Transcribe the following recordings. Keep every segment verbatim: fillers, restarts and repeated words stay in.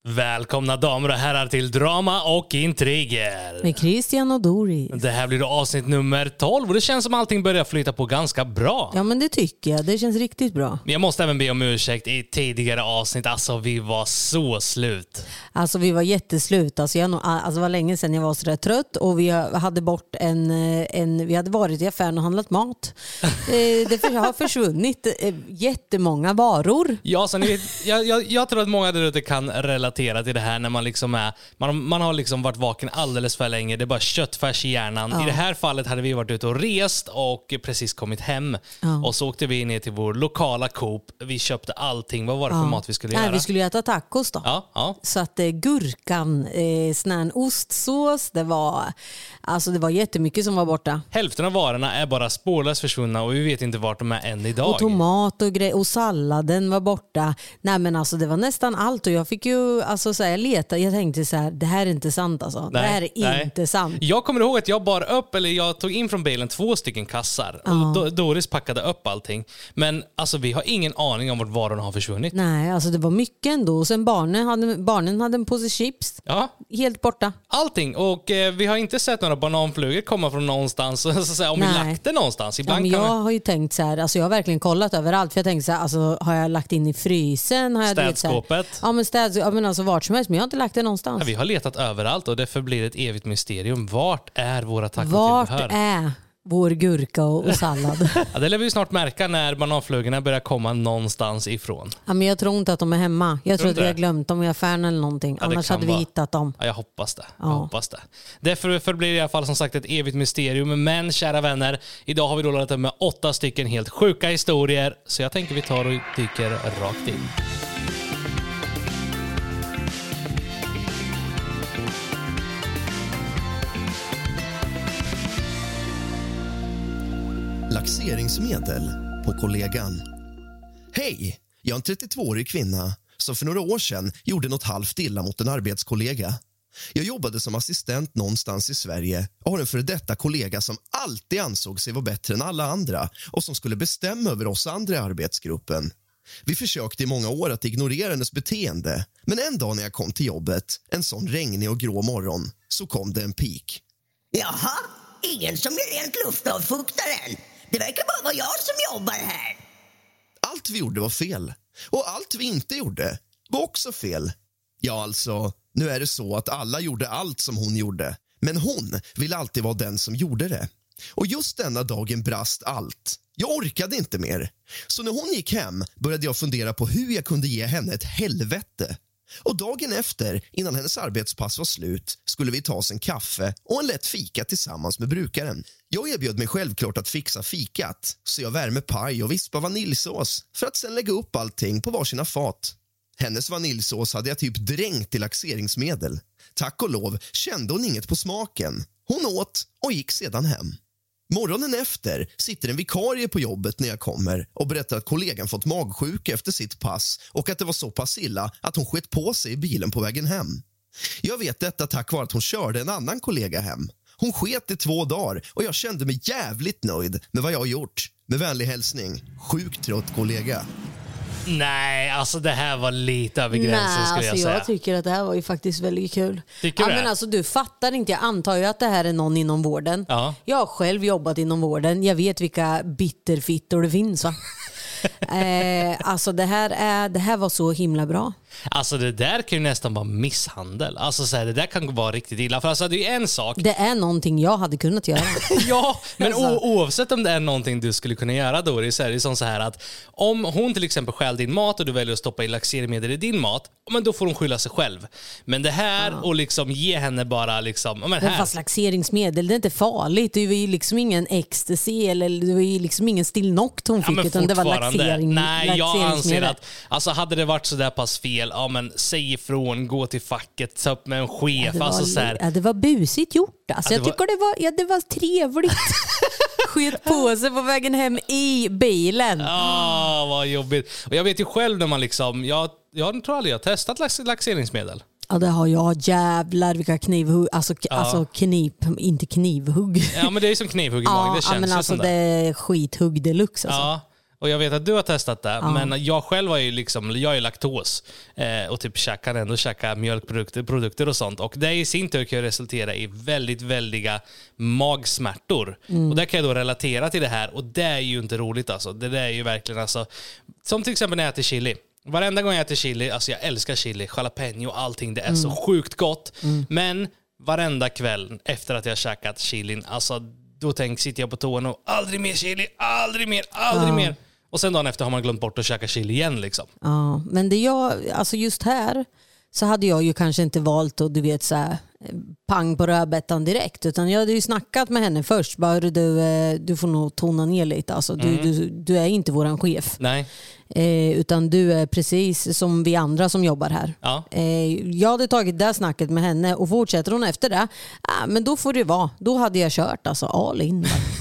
Välkomna damer och herrar till Drama och Intriger. Med Christian och Doris. Det här blir då avsnitt nummer tolv och det känns som allting börjar flyta på ganska bra. Ja, men det tycker jag. Det känns riktigt bra. Jag måste även be om ursäkt i tidigare avsnitt. Alltså, vi var så slut. Alltså, vi var jätteslut. Alltså, jag, alltså, det var länge sedan jag var så där trött och vi hade bort en... en vi hade varit i affären och handlat mat. Det har försvunnit jättemånga varor. Ja, så ni vet, jag, jag, jag tror att många där ute kan relatera till det här när man liksom är man, man har liksom varit vaken alldeles för länge. Det är bara köttfärs i hjärnan. Ja. I det här fallet hade vi varit ute och rest och precis kommit hem. Ja. Och så åkte vi ner till vår lokala Coop. Vi köpte allting. Vad var det för ja. mat vi skulle Nej, göra? Vi skulle äta tacos då. Ja, ja. Så att eh, gurkan, eh, snän ostsås, det var alltså det var jättemycket som var borta. Hälften av varorna är bara spårlöst försvunna och vi vet inte vart de är än idag. Och tomat och grej och salladen var borta. Nej, men alltså det var nästan allt och jag fick ju alltså så här, jag letade, jag tänkte så här, det här är inte sant alltså. Nej, det här är nej. inte sant. Jag kommer ihåg att jag bar upp eller jag tog in från bilen två stycken kassar ja. och Doris packade upp allting. Men alltså vi har ingen aning om vart varorna har försvunnit. Nej, alltså det var mycket ändå. Och sen barnen hade, barnen hade en påse chips. Ja. Helt borta. Allting. Och eh, vi har inte sett några bananflugor komma från någonstans. Så att säga, om Nej. vi lagt det någonstans. Ibland ja, men jag kan vi... har ju tänkt så här, alltså jag har verkligen kollat överallt. För jag tänkte så här, alltså har jag lagt in i frysen? Har jag städskåpet? Ja, men städ, ja, men alltså vart som helst. Men jag har inte lagt det någonstans. Ja, vi har letat överallt och det förblir ett evigt mysterium. Vart är våra tack och Vart tillbehör? är vår gurka och, och sallad? Ja, det lär vi snart märka när bananflugorna börjar komma någonstans ifrån. Ja, men jag tror inte att de är hemma. Jag tror, tror att vi har glömt dem i affären eller någonting. Ja, annars hade vi vara. hittat dem. Ja, jag hoppas det. Ja. Jag hoppas det. Därför förblir det i alla fall som sagt ett evigt mysterium. Men kära vänner, idag har vi då laddat med åtta stycken helt sjuka historier. Så jag tänker vi tar och dyker rakt in. Laxeringsmedel på kollegan. Hej, jag är en trettiotvåårig kvinna som för några år sedan gjorde något halvt illa mot en arbetskollega. Jag jobbade som assistent någonstans i Sverige och har en före detta kollega som alltid ansåg sig vara bättre än alla andra och som skulle bestämma över oss andra i arbetsgruppen. Vi försökte i många år att ignorera hennes beteende, men en dag när jag kom till jobbet, en sån regnig och grå morgon, så kom det en pik. Jaha, ingen som gör rent luftavfuktaren. Det verkar bara vara jag som jobbar här. Allt vi gjorde var fel. Och allt vi inte gjorde var också fel. Ja, alltså, nu är det så att alla gjorde allt som hon gjorde. Men hon ville alltid vara den som gjorde det. Och just denna dagen brast allt. Jag orkade inte mer. Så när hon gick hem började jag fundera på hur jag kunde ge henne ett helvete. Och dagen efter, innan hennes arbetspass var slut, skulle vi ta oss en kaffe och en lätt fika tillsammans med brukaren. Jag erbjöd mig självklart att fixa fikat, så jag värmer paj och vispar vaniljsås för att sen lägga upp allting på varsina fat. Hennes vaniljsås hade jag typ dränkt i laxeringsmedel. Tack och lov kände hon inget på smaken. Hon åt och gick sedan hem. Morgonen efter sitter en vikarie på jobbet när jag kommer och berättar att kollegan fått magsjuka efter sitt pass och att det var så pass illa att hon skett på sig i bilen på vägen hem. Jag vet detta tack vare att hon körde en annan kollega hem. Hon sket i två dagar och jag kände mig jävligt nöjd med vad jag har gjort. Med vänlig hälsning, sjukt trött kollega. Nej, alltså det här var lite över gränsen. Nej, skulle jag alltså säga. Jag tycker att det här var ju faktiskt väldigt kul. Tycker ja, du men det? alltså du fattar inte, jag antar ju att det här är någon inom vården. Ja. Jag har själv jobbat inom vården. Jag vet vilka bitterfittor det finns, va? eh, alltså det här, är, det här var så himla bra. Alltså det där kan ju nästan vara misshandel. Alltså så här, det där kan vara riktigt illa. För alltså det är ju en sak. Det är någonting jag hade kunnat göra. Ja, men alltså. o- oavsett om det är någonting du skulle kunna göra, Doris, så är det som så här att om hon till exempel stjäl din mat och du väljer att stoppa i laxeringsmedel i din mat, men då får hon skylla sig själv. Men det här ja. och liksom ge henne bara liksom, men här. Fast laxeringsmedel, det är inte farligt. Det var ju liksom ingen ecstasy eller det var ju liksom ingen Stilnoct hon fick, ja, utan det var laxering. Nej, jag anser att alltså hade det varit så där pass fel, ja men säg ifrån, gå till facket, ta upp med en chef. Ja, det, alltså, var, så här. Ja, det var busigt gjort. Alltså, ja, jag var... tycker det var, ja, det var trevligt. Sket på sig på vägen hem i bilen. Ja, oh, vad jobbigt. Och jag vet ju själv när man liksom, jag, jag tror aldrig jag har testat lax, laxeringsmedel. Ja, det har jag. Jävlar vilka knivhugg. Alltså, ja. alltså knip, inte knivhugg. Ja, men det är som knivhugg i ja, magen. Det känns ja, men ju alltså som det är skithugg deluxe. Alltså. Ja. Och jag vet att du har testat det, Ja. men jag själv är ju liksom, jag är laktos eh, och typ käkar ändå käkar mjölkprodukter produkter och sånt. Och det i sin tur kan ju resultera i väldigt, väldiga magsmärtor. Mm. Och det kan jag då relatera till det här, och det är ju inte roligt alltså. Det där är ju verkligen alltså, som till exempel när jag äter chili. Varenda gång jag äter chili, alltså jag älskar chili, jalapeno och allting, det är Mm. så sjukt gott. Mm. Men varenda kväll efter att jag har käkat chilin, alltså då tänk, sitter jag på toan och aldrig mer chili, aldrig mer, aldrig Ja. mer. Och sen dagen efter har man glömt bort att käka chili igen liksom. Ja, men det jag, alltså just här så hade jag ju kanske inte valt att du vet så här, pang på rödbetan direkt, utan jag hade ju snackat med henne först. Bara du, du får nog tona ner lite. Alltså, du, Mm. du, du är inte våran chef. Nej. Eh, utan du är precis som vi andra som jobbar här. Ja. Eh, jag hade tagit det snacket med henne och fortsätter hon efter det, ah, men då får det vara. Då hade jag kört alltså all in.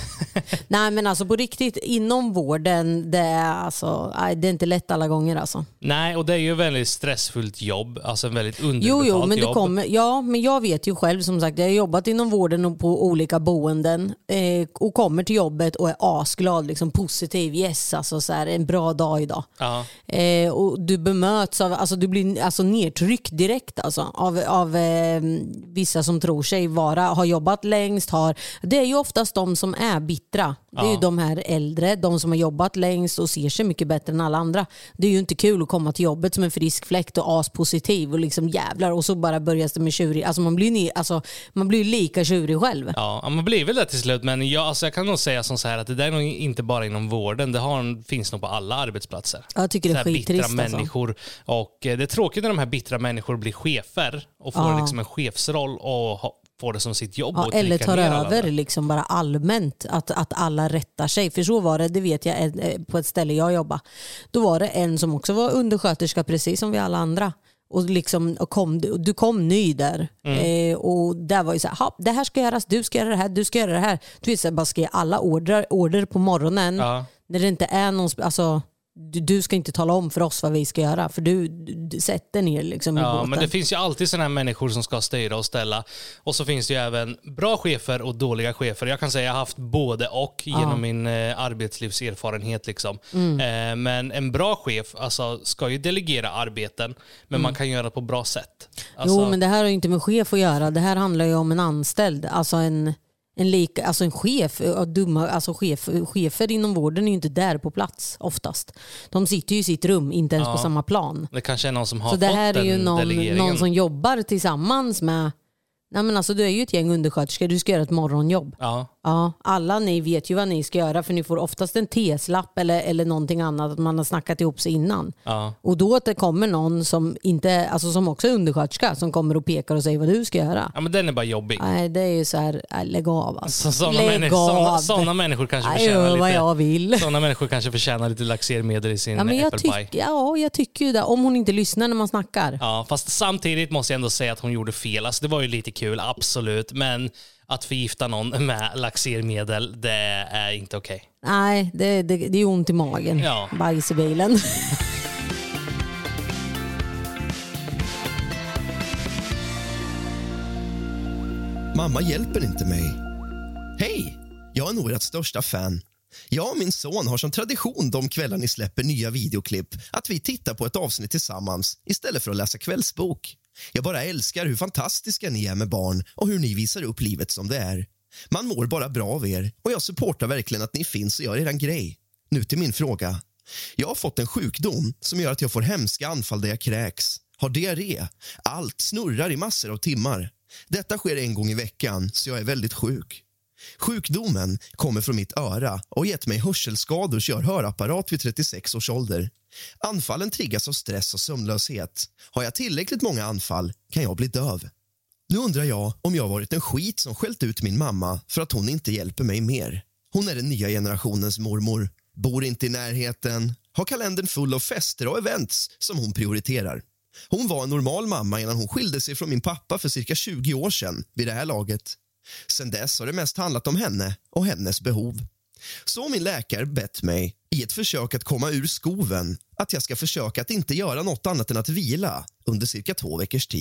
Nej men alltså på riktigt, inom vården, det är, alltså, nej, det är inte lätt alla gånger alltså. Nej, och det är ju ett väldigt stressfullt jobb. Alltså en väldigt underbetalt Jo, jo, men det jobb. kommer, ja, men jag vet ju själv, som sagt, jag har jobbat inom vården och på olika boenden eh, och kommer till jobbet och är asglad, liksom positiv, yes, alltså så här, en bra dag idag. Ja. Eh, och du bemöts av, alltså du blir alltså nedtryckt direkt alltså, av, av eh, vissa som tror sig vara, har jobbat längst, har, det är ju oftast de som är bittra. Det är Ja. ju de här äldre, de som har jobbat längst och ser sig mycket bättre än alla andra. Det är ju inte kul att komma till jobbet som en frisk fläkt och aspositiv och liksom jävlar, och så bara börjar det med tjurig. Alltså man blir ni, alltså man blir lika tjurig själv. Ja, man blir väl det till slut, men jag, alltså jag kan nog säga som så här att det där är nog inte bara inom vården, det har, finns nog på alla arbetsplatser. Jag tycker det är Så här skittrist bittra alltså. människor. Och eh, det är tråkigt när de här bittra människor blir chefer och får Ja. liksom en chefsroll och ha, får det som sitt jobb. Ja, och eller trycka tar ner alla över andra. liksom bara allmänt, att, att alla rättar sig. För så var det, det vet jag, eh, på ett ställe jag jobbade. Då var det en som också var undersköterska precis som vi alla andra. Och liksom, och kom, du kom ny där. Mm. Eh, och där var ju så här, "Ha, det här ska göras, du ska göra det här, du ska göra det här. Du vet, så här, bara ska ge alla order, order på morgonen. Ja. När det inte är någon, sp- alltså du, du ska inte tala om för oss vad vi ska göra, för du, du, du sätter ner liksom i Ja, båten. men det finns ju alltid sådana här människor som ska styra och ställa. Och så finns det ju även bra chefer och dåliga chefer. Jag kan säga att jag har haft både och genom min eh, arbetslivserfarenhet. Liksom. Mm. Eh, men en bra chef alltså, ska ju delegera arbeten, men man kan göra det på bra sätt. Alltså, Jo, men det här har ju inte med chef att göra. Det här handlar ju om en anställd. Alltså en, en, lika, alltså en chef. Dumma, alltså chef. Chefer inom vården är ju inte där på plats oftast. De sitter ju i sitt rum, inte ens Ja. på samma plan. det kanske är någon som har Så det fått här är ju den någon, delegeringen. någon som jobbar tillsammans med... Nej, men alltså, du är ju ett gäng undersköterskor. Du ska göra ett morgonjobb. Ja. Ja, alla ni vet ju vad ni ska göra, för ni får oftast en teslapp eller, eller någonting annat, att man har snackat ihop sig innan. Ja. Och då att det kommer någon som, inte, alltså som också är undersköterska som kommer och pekar och säger vad du ska göra. ja, men den är bara jobbig. Nej, det är ju så här, äh, lägg av alltså. Så, sådana, lägg människor, sådana, av. sådana människor kanske Jag förtjänar gör vad lite, jag vill. sådana människor kanske förtjänar lite laxermedel i sin Ja, men jag, äppelpaj. tyck, ja, jag tycker ju det. Om hon inte lyssnar när man snackar. Ja, fast samtidigt måste jag ändå säga att hon gjorde fel. Alltså, det var ju lite kul, absolut. Men att förgifta någon med laxermedel, det är inte okej. Nej, det, det, det är ont i magen. Ja. Bajs i bilen. Mamma hjälper inte mig. Hej! Jag är nog ert största fan. Jag och min son har som tradition de kvällar ni släpper nya videoklipp att vi tittar på ett avsnitt tillsammans istället för att läsa kvällsbok. Jag bara älskar hur fantastiska ni är med barn och hur ni visar upp livet som det är. Man mår bara bra av er och jag supportar verkligen att ni finns och gör eran grej. Nu till min fråga. Jag har fått en sjukdom som gör att jag får hemska anfall där jag kräks. Har diarré. Allt snurrar i massor av timmar. Detta sker en gång i veckan, så jag är väldigt sjuk. Sjukdomen kommer från mitt öra och gett mig hörselskador så jag har hörapparat vid trettiosex års ålder. Anfallen triggas av stress och sömnlöshet. Har jag tillräckligt många anfall kan jag bli döv. Nu undrar jag om jag har varit en skit som skällt ut min mamma för att hon inte hjälper mig mer. Hon är den nya generationens mormor, bor inte i närheten, har kalendern full av fester och events som hon prioriterar. Hon var en normal mamma innan hon skilde sig från min pappa för cirka tjugo år sedan vid det här laget. Sen dess har det mest handlat om henne och hennes behov. Så min läkare bett mig, i ett försök att komma ur skoven, att jag ska försöka att inte göra något annat än att vila under cirka två veckors tid.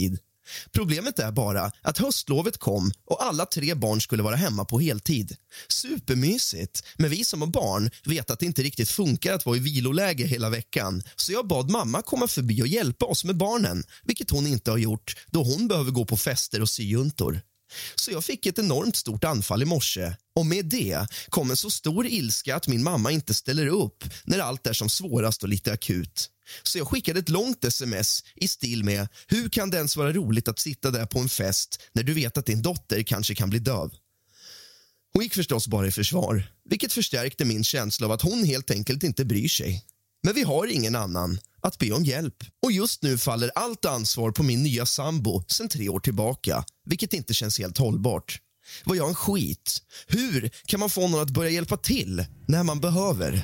Problemet är bara att höstlovet kom och alla tre barn skulle vara hemma på heltid. Supermysigt, men vi som har barn vet att det inte riktigt funkar att vara i viloläge hela veckan. Så jag bad mamma komma förbi och hjälpa oss med barnen, vilket hon inte har gjort då hon behöver gå på fester och syjuntor. Så jag fick ett enormt stort anfall i morse och med det kom en så stor ilska att min mamma inte ställer upp när allt är som svårast och lite akut. Så jag skickade ett långt sms i stil med: hur kan det ens vara roligt att sitta där på en fest när du vet att din dotter kanske kan bli döv? Hon gick förstås bara i försvar, vilket förstärkte min känsla av att hon helt enkelt inte bryr sig. Men vi har ingen annan att be om hjälp. Och just nu faller allt ansvar på min nya sambo sedan tre år tillbaka, vilket inte känns helt hållbart. Var jag en skit? Hur kan man få någon att börja hjälpa till när man behöver?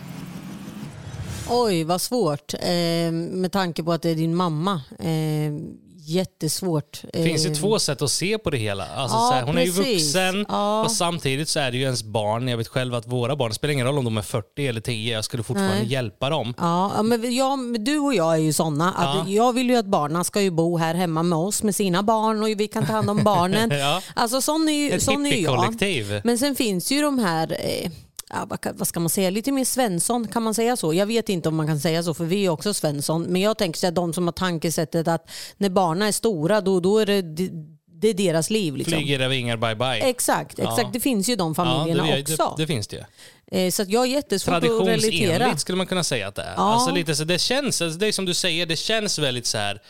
Oj, vad svårt. Eh, med tanke på att det är din mamma. Eh, jättesvårt. Det finns ju två sätt att se på det hela. Alltså, ja, så här, hon precis. är ju vuxen ja. och samtidigt så är det ju ens barn. Jag vet själv att våra barn, det spelar ingen roll om de är fyrtio eller tio, jag skulle fortfarande Nej. hjälpa dem. Ja, men jag, du och jag är ju såna. Att Ja. Jag vill ju att barnen ska ju bo här hemma med oss med sina barn och vi kan ta hand om barnen. Ja. Alltså sån är ju, Ett sån är ju jag. hippie-kollektiv. Men sen finns ju de här... Eh, Ja, vad ska man säga, lite mer Svensson, kan man säga så? Jag vet inte om man kan säga så, för vi är också Svensson. Men jag tänker att de som har tankesättet att när barnen är stora, då, då är det, det är deras liv. Liksom. Flyger över vingar, bye bye. Exakt, exakt. Ja. Det finns ju de familjerna ja, det, också. Det, det finns det ju. Eh, så att jag är jättesvårt att relatera. Traditionsenligt skulle man kunna säga att det är. Ja. Alltså lite så, det känns, alltså det är som du säger, det känns väldigt så här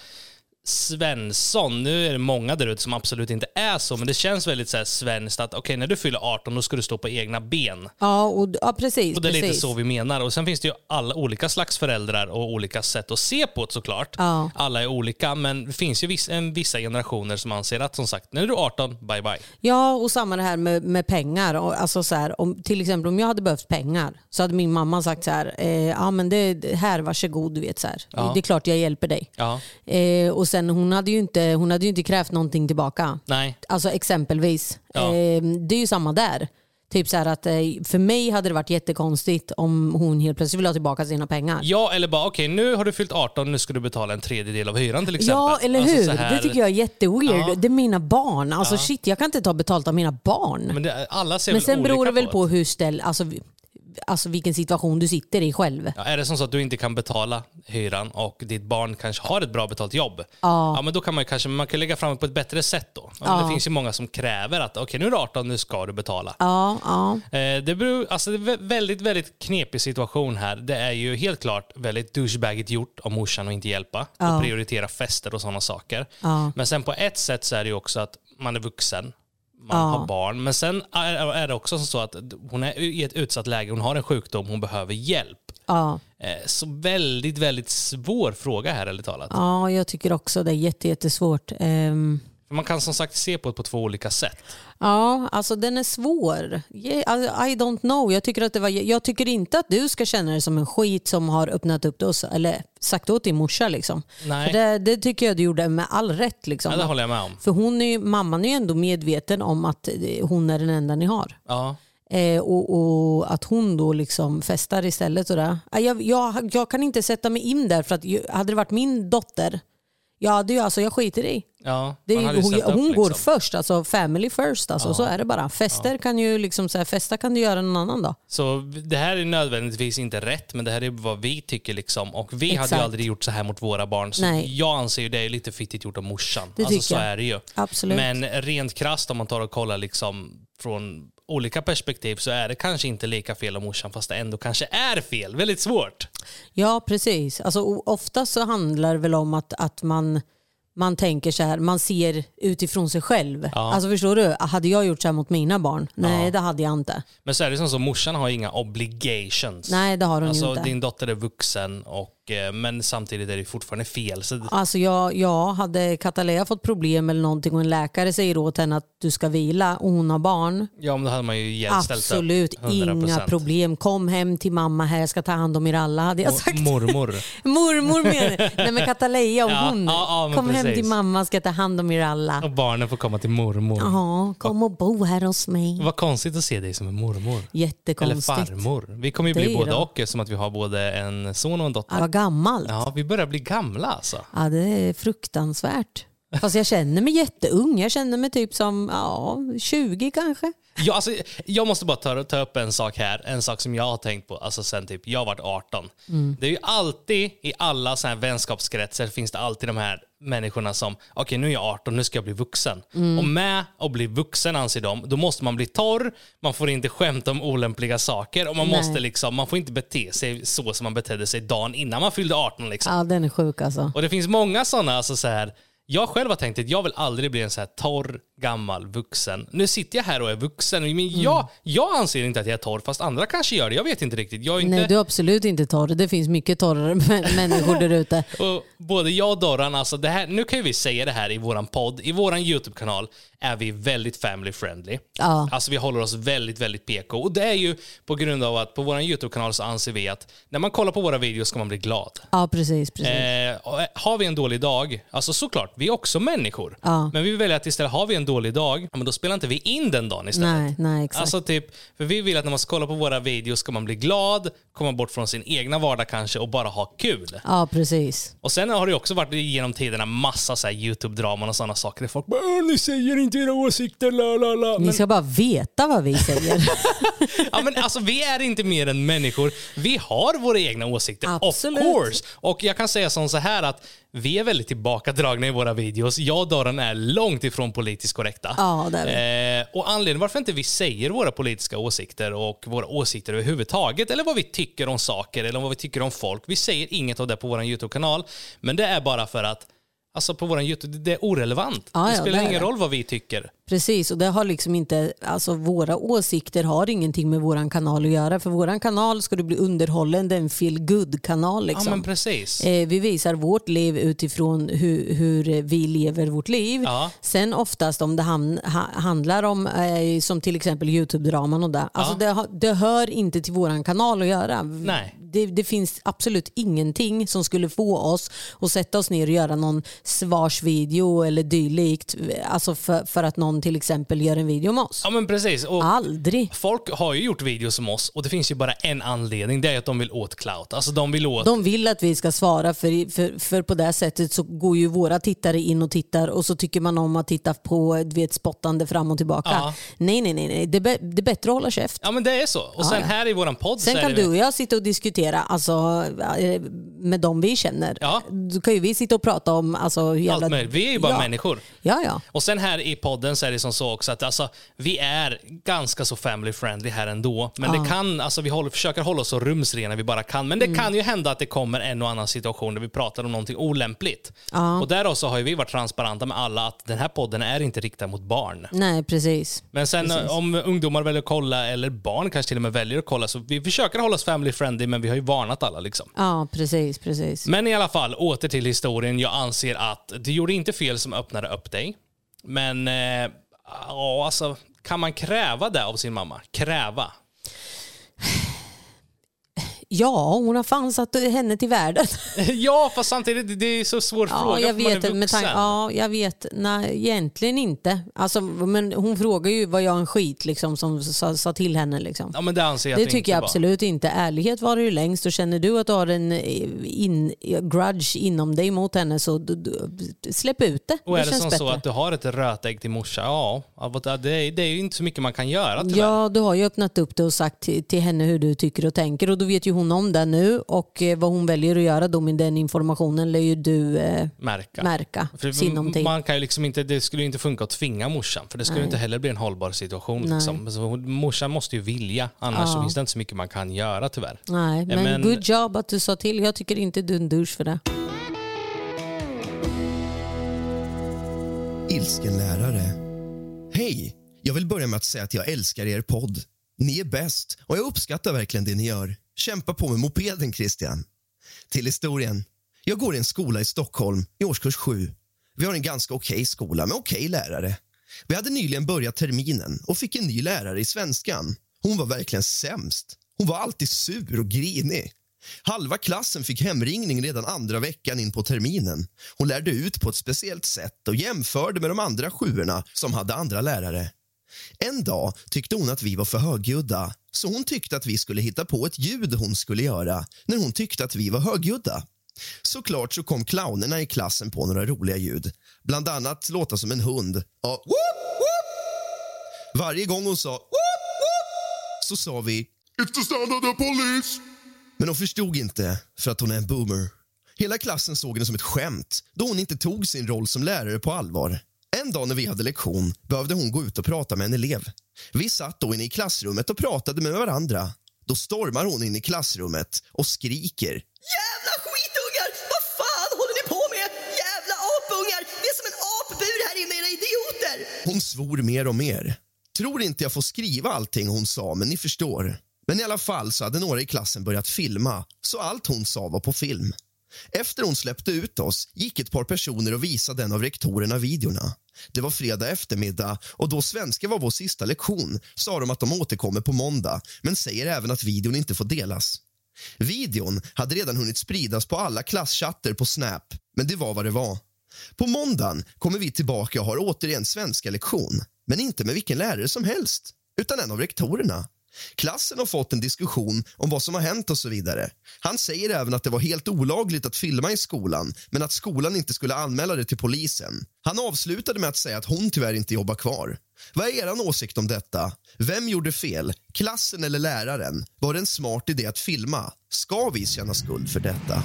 Svensson. Nu är det många där ute som absolut inte är så, men det känns väldigt så här svenskt att okej, okay, när du fyller arton då ska du stå på egna ben. Ja, och, ja precis. Och det är precis. lite så vi menar. Och sen finns det ju alla olika slags föräldrar och olika sätt att se på det såklart. Ja. Alla är olika, men det finns ju vissa, en, vissa generationer som anser att som sagt, när du är arton, bye bye. Ja, och samma det här med, med pengar. Och, alltså så här, om, till exempel om jag hade behövt pengar så hade min mamma sagt så här, eh, ja men det, det här, varsågod, du vet så här. Ja. Det är klart jag hjälper dig. Ja. Eh, och sen hon hade ju inte, hon hade ju inte krävt någonting tillbaka. Nej. Alltså exempelvis. Ja. Eh, det är ju samma där. Typ så här att eh, för mig hade det varit jättekonstigt om hon helt plötsligt vill ha tillbaka sina pengar. Ja, eller bara okej, okay, nu har du fyllt arton, nu ska du betala en tredjedel av hyran till exempel. Ja, eller alltså, hur? så här... Det tycker jag är jätteweird. Ja. Det är mina barn. Alltså Ja. shit, jag kan inte ta betalt av mina barn. Men det, alla ser Men väl sen olika beror det väl på, på hur ställ, alltså, alltså vilken situation du sitter i själv. Ja, är det som så att du inte kan betala hyran och ditt barn kanske har ett bra betalt jobb, Ja. ja, men då kan man kanske man kan lägga fram det på ett bättre sätt då. Ja, Ja. men det finns ju många som kräver att okej, okay, nu är du arton, nu ska du betala. Ja, ja. Eh, det, beror, alltså, det är en väldigt, väldigt knepig situation här. Det är ju helt klart väldigt douchebagigt gjort av morsan att inte hjälpa Ja. och prioritera fester och sådana saker. Ja. Men sen på ett sätt så är det ju också att man är vuxen. Man Ja. har barn. Men sen är, är det också så att hon är i ett utsatt läge. Hon har en sjukdom. Hon behöver hjälp. Ja. Eh, så väldigt, väldigt svår fråga här, ärligt talat. Ja, jag tycker också det är jätte, jättesvårt. Um, För man kan som sagt se på det på två olika sätt. ja, alltså den är svår. Yeah, I don't know. Jag tycker, att det var, jag tycker inte att du ska känna dig som en skit som har öppnat upp det och, eller sagt åt din morsa. Liksom. Nej. För det, det tycker jag du gjorde med all rätt. Liksom. Ja, det håller jag med om. För hon är ju, mamman är ju ändå medveten om att hon är den enda ni har. Ja. Eh, och, och att hon då liksom festar istället. Och det. Jag, jag, jag kan inte sätta mig in där, för att hade det varit min dotter, ja, det är, alltså, jag skiter i. Ja, Det man är, hade ju hon ställt upp, hon går liksom. först, alltså family first. Alltså, Ja. Så är det bara. Fester kan ju liksom, så här, festa kan du göra någon annan dag. Så det här är nödvändigtvis inte rätt, men det här är vad vi tycker. Liksom. Och vi hade Exakt. ju aldrig gjort så här mot våra barn. Så Nej. jag anser ju det är lite fittigt gjort av morsan. Det alltså, tycker så jag. är det ju. Absolut. Men rent krasst, om man tar och kollar liksom från olika perspektiv, så är det kanske inte lika fel av morsan, fast det ändå kanske är fel. Väldigt svårt. Ja, precis. Alltså, ofta så handlar det väl om att, att man, man tänker så här, man ser utifrån sig själv. Ja. Alltså förstår du, hade jag gjort så här mot mina barn? Nej, Ja. det hade jag inte. Men så är det som så, morsan har inga obligations. Nej, det har hon alltså, ju inte. din dotter är vuxen, och, eh, men samtidigt är det fortfarande fel. Så, Alltså jag, jag hade Katalea fått problem eller någonting och en läkare säger åt henne att du ska vila och hon har barn. ja, men då hade man ju hjälpt ställt upp. Absolut, hundra procent. inga problem. Kom hem till mamma här, jag ska ta hand om er alla, hade jag sagt. Mormor. Mormor menar Nej men Katalea och Ja, hon. ja, ja, men kom hem precis. till mamma, ska ta hand om er alla. Och barnen får komma till mormor. Ja, kom och bo här hos mig. Vad konstigt att se dig som en mormor. Eller Jättekonstigt. farmor. Vi kommer ju Det bli är både då. och, eftersom att vi har både en son och en dotter. Ja, vad gammalt. Ja, vi börjar bli gamla alltså. Ja, det är fruktansvärt. Fast jag känner mig jätteung. Jag känner mig typ som ja, tjugo kanske. Ja, alltså, jag måste bara ta, ta upp en sak här. En sak som jag har tänkt på. Alltså sen typ, jag har varit arton. Mm. Det är ju alltid i alla så här vänskapskretsar finns det alltid de här människorna som, okej okay, nu är jag arton, nu ska jag bli vuxen. Mm. Och med att bli vuxen anser de, då måste man bli torr, man får inte skämta om olämpliga saker och man Nej. måste liksom, man får inte bete sig så som man betedde sig dagen innan man fyllde arton liksom. Ja, den är sjuk alltså. Och det finns många sådana, alltså så här. Jag själv har tänkt att jag vill aldrig bli en så här torr, gammal, vuxen. Nu sitter jag här och är vuxen. Men jag, mm. jag anser inte att jag är torr, fast andra kanske gör det. Jag vet inte riktigt. Jag är inte... Nej, du är absolut inte torr. Det finns mycket torrare människor där ute. Och både jag och Dorran, alltså det här, nu kan ju vi säga det här i våran podd. I våran YouTube-kanal är vi väldigt family friendly. Ja. Alltså vi håller oss väldigt, väldigt P K. Och det är ju på grund av att på våran YouTube-kanal så anser vi att när man kollar på våra videos ska man bli glad. Ja, precis. precis. Eh, har vi en dålig dag, alltså såklart, vi är också människor. Ja. Men vi väljer att istället, har vi en dålig dag, men då spelar inte vi in den dagen istället. Nej, nej, exakt. Alltså typ, för vi vill att när man ska kolla på våra videos ska man bli glad, komma bort från sin egna vardag kanske och bara ha kul. Ja, precis. Och sen har det också varit genom tiderna massa så här YouTube-draman och sådana saker. Folk bara, ni säger inte era åsikter, la la la. Ni ska bara veta vad vi säger. Ja, men alltså vi är inte mer än människor. Vi har våra egna åsikter, absolut. Of course. Och jag kan säga som så här att vi är väldigt tillbakadragna i våra videos. Jag och Dorran är långt ifrån politiskt korrekta. Ja, det är vi. Eh, och anledningen varför inte vi säger våra politiska åsikter och våra åsikter överhuvudtaget, eller vad vi tycker om saker, eller vad vi tycker om folk. Vi säger inget av det på vår YouTube-kanal, men det är bara för att alltså på vår YouTube, det är orelevant. Ja, det ja, spelar det ingen det. roll vad vi tycker. Precis, och det har liksom inte, alltså våra åsikter har ingenting med våran kanal att göra. För våran kanal ska du bli underhållen, det är en feel good kanal liksom. Ja, men precis. Eh, vi visar vårt liv utifrån hur, hur vi lever vårt liv. Ja. Sen oftast om det ham, ha, handlar om eh, som till exempel YouTube-draman och det. Alltså ja. det, det hör inte till våran kanal att göra. Nej. Det, det finns absolut ingenting som skulle få oss att sätta oss ner och göra någon svarsvideo eller dylikt. Alltså för, för att någon till exempel gör en video med oss. Ja, men precis. Och aldrig. Folk har ju gjort videos som oss och det finns ju bara en anledning. Det är att de vill åt clout. Alltså de vill åt... De vill att vi ska svara för, för, för på det sättet så går ju våra tittare in och tittar och så tycker man om att titta på vet, spottande fram och tillbaka. Ja. Nej, nej, nej. nej. Det, be, det är bättre att hålla käft. Ja, men det är så. Och ja, sen ja. här i våran podd sen så kan är du det... och jag sitta och diskutera alltså, med dem vi känner. Ja. Då kan ju vi sitta och prata om alltså, jävla... allt möjligt. Vi är ju bara ja. människor. Ja, ja. Och sen här i podden så är det som så också att alltså, vi är ganska så family friendly här ändå. Men ja. det kan, alltså vi håller, försöker hålla oss så rumsrena vi bara kan. Men det mm. kan ju hända att det kommer en och annan situation där vi pratar om någonting olämpligt. Ja. Och där så har ju vi varit transparenta med alla att den här podden är inte riktad mot barn. Nej, precis. Men sen precis. om ungdomar väljer att kolla, eller barn kanske till och med väljer att kolla, så vi försöker hålla oss family friendly, men vi har ju varnat alla liksom. Ja, precis, precis. Men i alla fall, åter till historien. Jag anser att du gjorde inte fel som öppnade upp dig. Men eh, ja, alltså, kan man kräva det av sin mamma? Kräva? Ja, hon har fan satt henne till världen. Ja, fast samtidigt det är så svår ja, fråga jag för man är vet, med tanke, ja, jag vet. Nej, egentligen inte. Alltså, men hon frågar ju vad jag en skit liksom, som sa, sa till henne. Liksom. Ja, men det anser jag det att det tycker inte jag var. Absolut inte. Ärlighet var det ju längst. Och känner du att du har en in, grudge inom dig mot henne så du, du, släpp ut det. Och är det, det som bättre. så att du har ett rötägg till morsa? Ja, det är, det är ju inte så mycket man kan göra tyvärr. Ja, du har ju öppnat upp det och sagt till, till henne hur du tycker och tänker. Och då vet ju hon om det nu. Och vad hon väljer att göra då med den informationen lär ju du eh, märka. märka för man kan ju liksom inte, det skulle ju inte funka att tvinga morsan. För det skulle Nej. inte heller bli en hållbar situation. Liksom. Så morsan måste ju vilja. Annars ja. så finns det inte så mycket man kan göra tyvärr. Nej, men, men good job att du sa till. Jag tycker inte du är en douche för det. Ilsken lärare. Hej! Jag vill börja med att säga att jag älskar er podd. Ni är bäst och jag uppskattar verkligen det ni gör. Kämpa på med mopeden, Christian. Till historien. Jag går i en skola i Stockholm i årskurs sju. Vi har en ganska okej skola med okej lärare. Vi hade nyligen börjat terminen och fick en ny lärare i svenskan. Hon var verkligen sämst. Hon var alltid sur och grinig. Halva klassen fick hemringning redan andra veckan in på terminen. Hon lärde ut på ett speciellt sätt och jämförde med de andra sjuorna som hade andra lärare. En dag tyckte hon att vi var för högljudda, så hon tyckte att vi skulle hitta på ett ljud hon skulle göra när hon tyckte att vi var högljudda. Såklart så kom clownerna i klassen på några roliga ljud. Bland annat låta som en hund. Och whoop, whoop. Varje gång hon sa whoop, whoop, så sa vi It's the sound of the police. Men hon förstod inte för att hon är en boomer. Hela klassen såg henne som ett skämt då hon inte tog sin roll som lärare på allvar. En dag när vi hade lektion behövde hon gå ut och prata med en elev. Vi satt då inne i klassrummet och pratade med varandra. Då stormar hon in i klassrummet och skriker Jävla skitungar! Vad fan håller ni på med? Jävla apungar! Det är som en apbur här inne, era idioter! Hon svor mer och mer. Tror inte jag får skriva allting hon sa, men ni förstår. Men i alla fall så hade några i klassen börjat filma, så allt hon sa var på film. Efter hon släppte ut oss gick ett par personer och visade en av rektorerna videorna. Det var fredag eftermiddag och då svenska var vår sista lektion sa de att de återkommer på måndag, men säger även att videon inte får delas. Videon hade redan hunnit spridas på alla klasschatter på Snap, men det var vad det var. På måndagen kommer vi tillbaka och har återigen svenska lektion, men inte med vilken lärare som helst, utan en av rektorerna. Klassen har fått en diskussion om vad som har hänt och så vidare. Han säger även att det var helt olagligt att filma i skolan, men att skolan inte skulle anmäla det till polisen. Han avslutade med att säga att hon tyvärr inte jobbar kvar. Vad är eran åsikt om detta? Vem gjorde fel? Klassen eller läraren? Var det en smart idé att filma? Ska vi känna skuld för detta?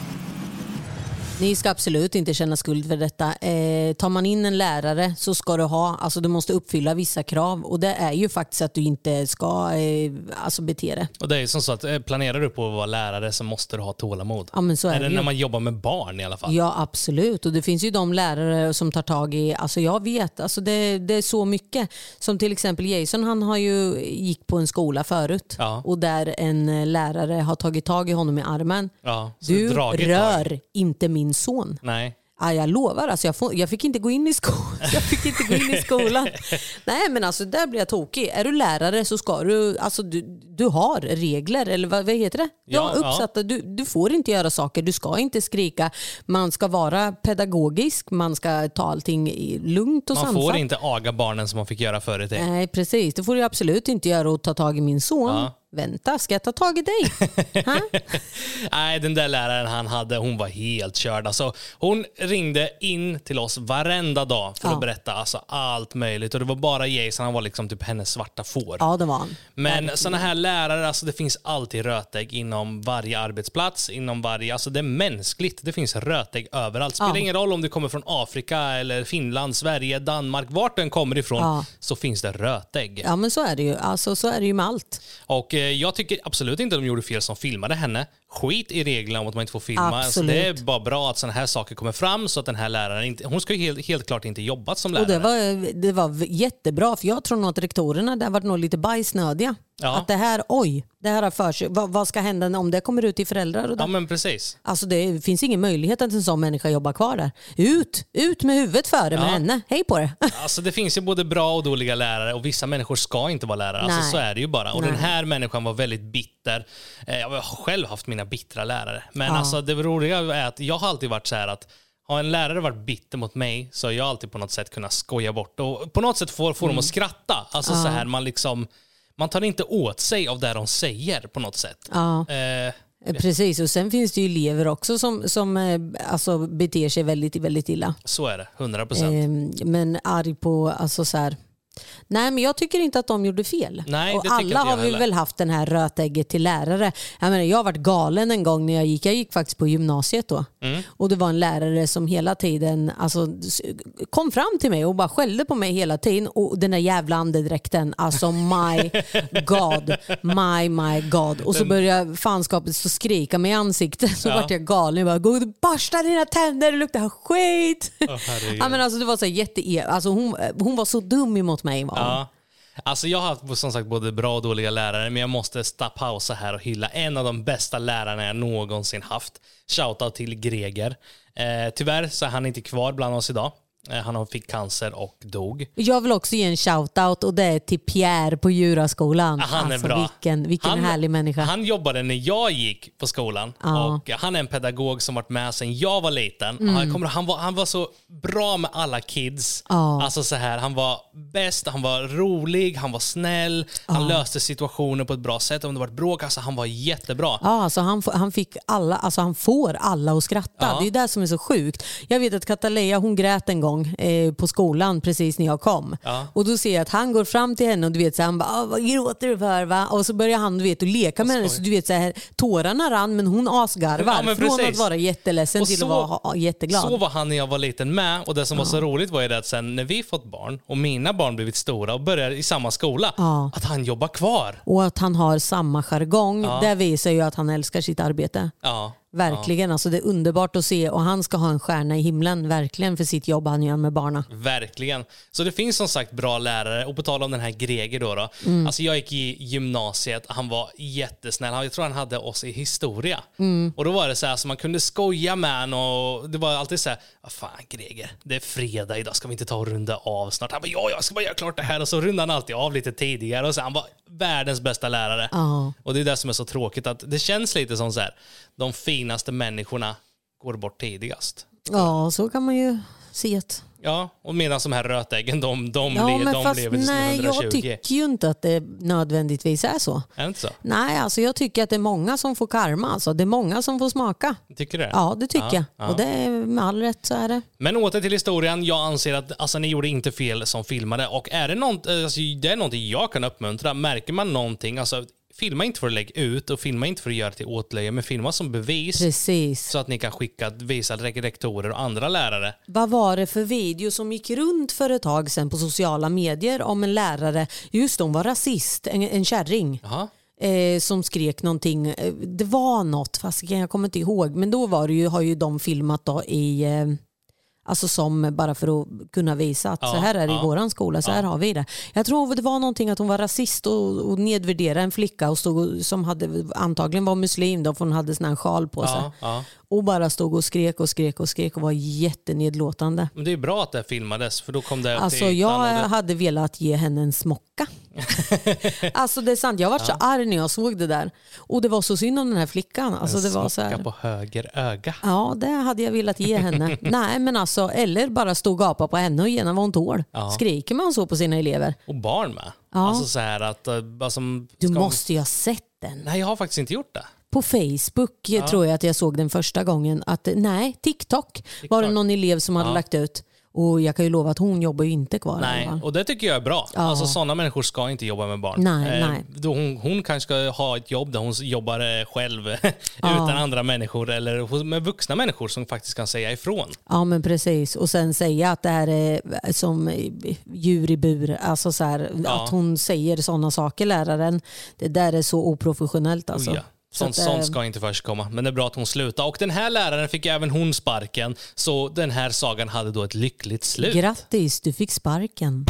Ni ska absolut inte känna skuld för detta. Eh, tar man in en lärare så ska du ha, alltså du måste uppfylla vissa krav, och det är ju faktiskt att du inte ska eh, alltså bete det. Och det är ju som så att planerar du på att vara lärare så måste du ha tålamod. Ja, men så är, är det det ju. När man jobbar med barn i alla fall. Ja, absolut. Och det finns ju de lärare som tar tag i, alltså jag vet, alltså det, det är så mycket. Som till exempel Jason, han har ju gick på en skola förut. Ja. Och där en lärare har tagit tag i honom i armen. Ja, så du dragit rör tag. inte min son. Nej. Ja, jag lovar, alltså jag, får, jag fick inte gå in i skolan. Jag fick inte gå in i skolan. Nej, men alltså där blir jag tokig. Är du lärare så ska du, alltså du, du har regler, eller vad, vad heter det? Du Ja, har uppsatta, ja. du, du får inte göra saker, du ska inte skrika. Man ska vara pedagogisk, man ska ta allting i lugnt och Man sansat. får inte aga barnen som man fick göra förut. Nej, precis. Det får du absolut inte göra, och ta tag i min son. Ja. Vänta, ska jag ta tag i dig? Nej, den där läraren han hade, hon var helt körd. Alltså, hon ringde in till oss varenda dag för Ja. att berätta alltså, allt möjligt. Och det var bara Jason, han var liksom typ hennes svarta får. Ja, det var han. Men såna här lärare, alltså, det finns alltid rötägg inom varje arbetsplats, inom varje, alltså det är mänskligt. Det finns rötägg överallt. Spelar Ja. ingen roll om du kommer från Afrika eller Finland, Sverige, Danmark, vart den kommer ifrån, Ja. så finns det rötägg. Ja, men så är det ju. Alltså, så är det ju med allt. Och eh, jag tycker absolut inte att de gjorde fel som filmade henne. Skit i reglerna om att man inte får filma. Alltså, Absolut. det är bara bra att såna här saker kommer fram, så att den här läraren inte, hon ska ju helt, helt klart inte jobbat som lärare. Och det var, det var jättebra, för jag tror nog att rektorerna där var nog lite bajsnödiga. Ja. Att det här, oj, det här har för sig. Vad, vad ska hända om det kommer ut till föräldrar? Och Ja, men precis. Alltså det finns ingen möjlighet att en sån människa jobbar kvar där. Ut, ut med huvudet före med Ja. henne. Hej på det. Alltså det finns ju både bra och dåliga lärare, och vissa människor ska inte vara lärare. Alltså Nej. så är det ju bara. Och Nej. den här människan var väldigt bitter. Eh, Jag har själv haft mina bittra lärare. Men Ja. alltså det roliga är att jag har alltid varit så här att har en lärare varit bitter mot mig, så har jag alltid på något sätt kunnat skoja bort. Och på något sätt får, får Mm. dem att skratta. Alltså så här, man liksom man tar inte åt sig av det de säger på något sätt. Ja. Eh, Precis, och sen finns det ju elever också som, som eh, alltså, beter sig väldigt, väldigt illa. så är det, hundra procent. Eh, men arg på, alltså så här. Nej, men jag tycker inte att de gjorde fel. Nej, det och tycker alla inte jag har vi heller. väl haft den här rötägget till lärare. Jag menar, jag har varit galen en gång när jag gick. Jag gick faktiskt på gymnasiet då. Mm. Och det var en lärare som hela tiden alltså, kom fram till mig och bara skällde på mig hela tiden. Och den där jävla andedräkten, alltså my god, my my god. Och så började fanskapet så skrika mig i ansiktet. Så Ja. vart jag galen. Jag bara, gå och borsta dina tänder, det luktar skit. Åh, herregud. Ja, men alltså, det var så jätte, alltså, hon, hon var så dum emot mig. Var hon. Ja. Alltså jag har haft som sagt både bra och dåliga lärare, men jag måste pausa här och hylla en av de bästa lärarna jag någonsin haft. Shoutout till Greger. Eh, tyvärr så är han inte kvar bland oss idag. Han fick cancer och dog. Jag vill också ge en shoutout och det är till Pierre på Djuraskolan. Han är alltså, bra. Vilken, vilken han, härlig människa. Han jobbade när jag gick på skolan. Ja. Och han är en pedagog som varit med sedan jag var liten. Mm. Han, kommer, han, var, han var så bra med alla kids. Ja. Alltså så här, han var bäst, han var rolig, han var snäll. Han Ja. löste situationer på ett bra sätt. Om det var ett bråk, alltså, han var jättebra. Ja, alltså han, han fick alla, alltså han får alla att skratta. Ja. Det är ju det som är så sjukt. Jag vet att Kataleja, hon grät en gång eh, på skolan precis när jag kom. Ja. Och då ser jag att han går fram till henne och du vet så här, han bara, vad gråter du för va? Och så börjar han du vet att leka med henne så du vet så här, tårarna rann men hon asgarvar. Ja, men från precis. att vara jätteledsen Och till så- att vara ha, jätteglad. Så var han när jag var liten med. Och det som var så roligt var ju det att sen när vi fått barn och mina barn blivit stora och börjar i samma skola, Ja. att han jobbar kvar. Och att han har samma jargong, Ja. det visar ju att han älskar sitt arbete. Ja. Verkligen, alltså det är underbart att se och han ska ha en stjärna i himlen verkligen för sitt jobb han gör med barna. Verkligen. Så det finns som sagt bra lärare. Och på tal om den här Greger då. då Mm. Alltså jag gick i gymnasiet. Han var jättesnäll. Han- Jag tror han hade oss i historia. Mm. Och då var det så här så man kunde skoja med han och det var alltid så här, vad fan Greger, det är fredag idag, ska vi inte ta och runda av snart? Han bara, ja, jag ska bara göra klart det här. Och så rundade han alltid av lite tidigare. Och så han var världens bästa lärare. Ja. Och det är det som är så tråkigt, att det känns lite som så här, de finaste människorna går bort tidigast. Ja, så kan man ju se att... Ja, och medan de här rötäggen, de, de, Ja, le, men de fast lever till nej, jag hundratjugo. tycker ju inte att det nödvändigtvis är så. Är det inte så? Nej, alltså jag tycker att det är många som får karma. Alltså. Det är många som får smaka. Tycker du det? Ja, det tycker Ja, jag. ja. Och det är med all rätt så är det. Men åter till historien. Jag anser att alltså, ni gjorde inte fel som filmade. Och är det, något, alltså, det är någonting jag kan uppmuntra. Märker man någonting, alltså, filma inte för att lägga ut och filma inte för att göra till åtlöje, men filma som bevis. Precis. Så att ni kan skicka, visa rektorer och andra lärare. Vad var det för video som gick runt för ett tag sedan på sociala medier om en lärare, just hon var rasist, en, en kärring. Jaha. Eh, som skrek någonting. Eh, Det var något, fast jag kommer inte ihåg. Men då var det ju, har ju de filmat då i... Eh, alltså som bara för att kunna visa att Ja, så här är det ja, i våran skola, så här har vi det. Jag tror det var någonting att hon var rasist och, och nedvärderade en flicka och stod och, som hade, antagligen var muslim då, för hon hade sån här sjal på sig. Ja, ja. Och bara stod och skrek och skrek och skrek och var jättenedlåtande. Men det är bra att det filmades, för då kom det upp Alltså till jag ytan och det- hade velat ge henne en smocka. Alltså det är sant, jag var så arg när jag såg det där. Och det var så synd om den här flickan. Alltså en det var så smocka här, på höger öga. ja, det hade jag velat ge henne. Nej, men alltså, eller bara stå och gapa på henne och ge henne vad hon tål. Ja. Skriker man så på sina elever? Och barn med. Ja. Alltså så här att... eh, Alltså, Du ska- måste ju ha sett den. Nej, jag har faktiskt inte gjort det. På Facebook tror jag att jag såg den första gången. Att, nej, TikTok, var det någon elev som hade Ja. lagt ut. Och jag kan ju lova att hon jobbar ju inte kvar. i alla Nej, fall. och det tycker jag är bra. Ja. Alltså sådana människor ska inte jobba med barn. Nej, nej. Då hon, hon kanske ska ha ett jobb där hon jobbar eh, själv utan andra människor eller med vuxna människor som faktiskt kan säga ifrån. Ja, men precis. Och sen säga att det här är som djur i bur. Alltså så här, Ja. att hon säger sådana saker, läraren. Det där är så oprofessionellt alltså. Oh ja. Sånt, Så att, eh, sånt ska inte förekomma. Men det är bra att hon slutade. Och den här läraren fick även hon sparken. Så den här sagan hade då ett lyckligt slut. Grattis, du fick sparken.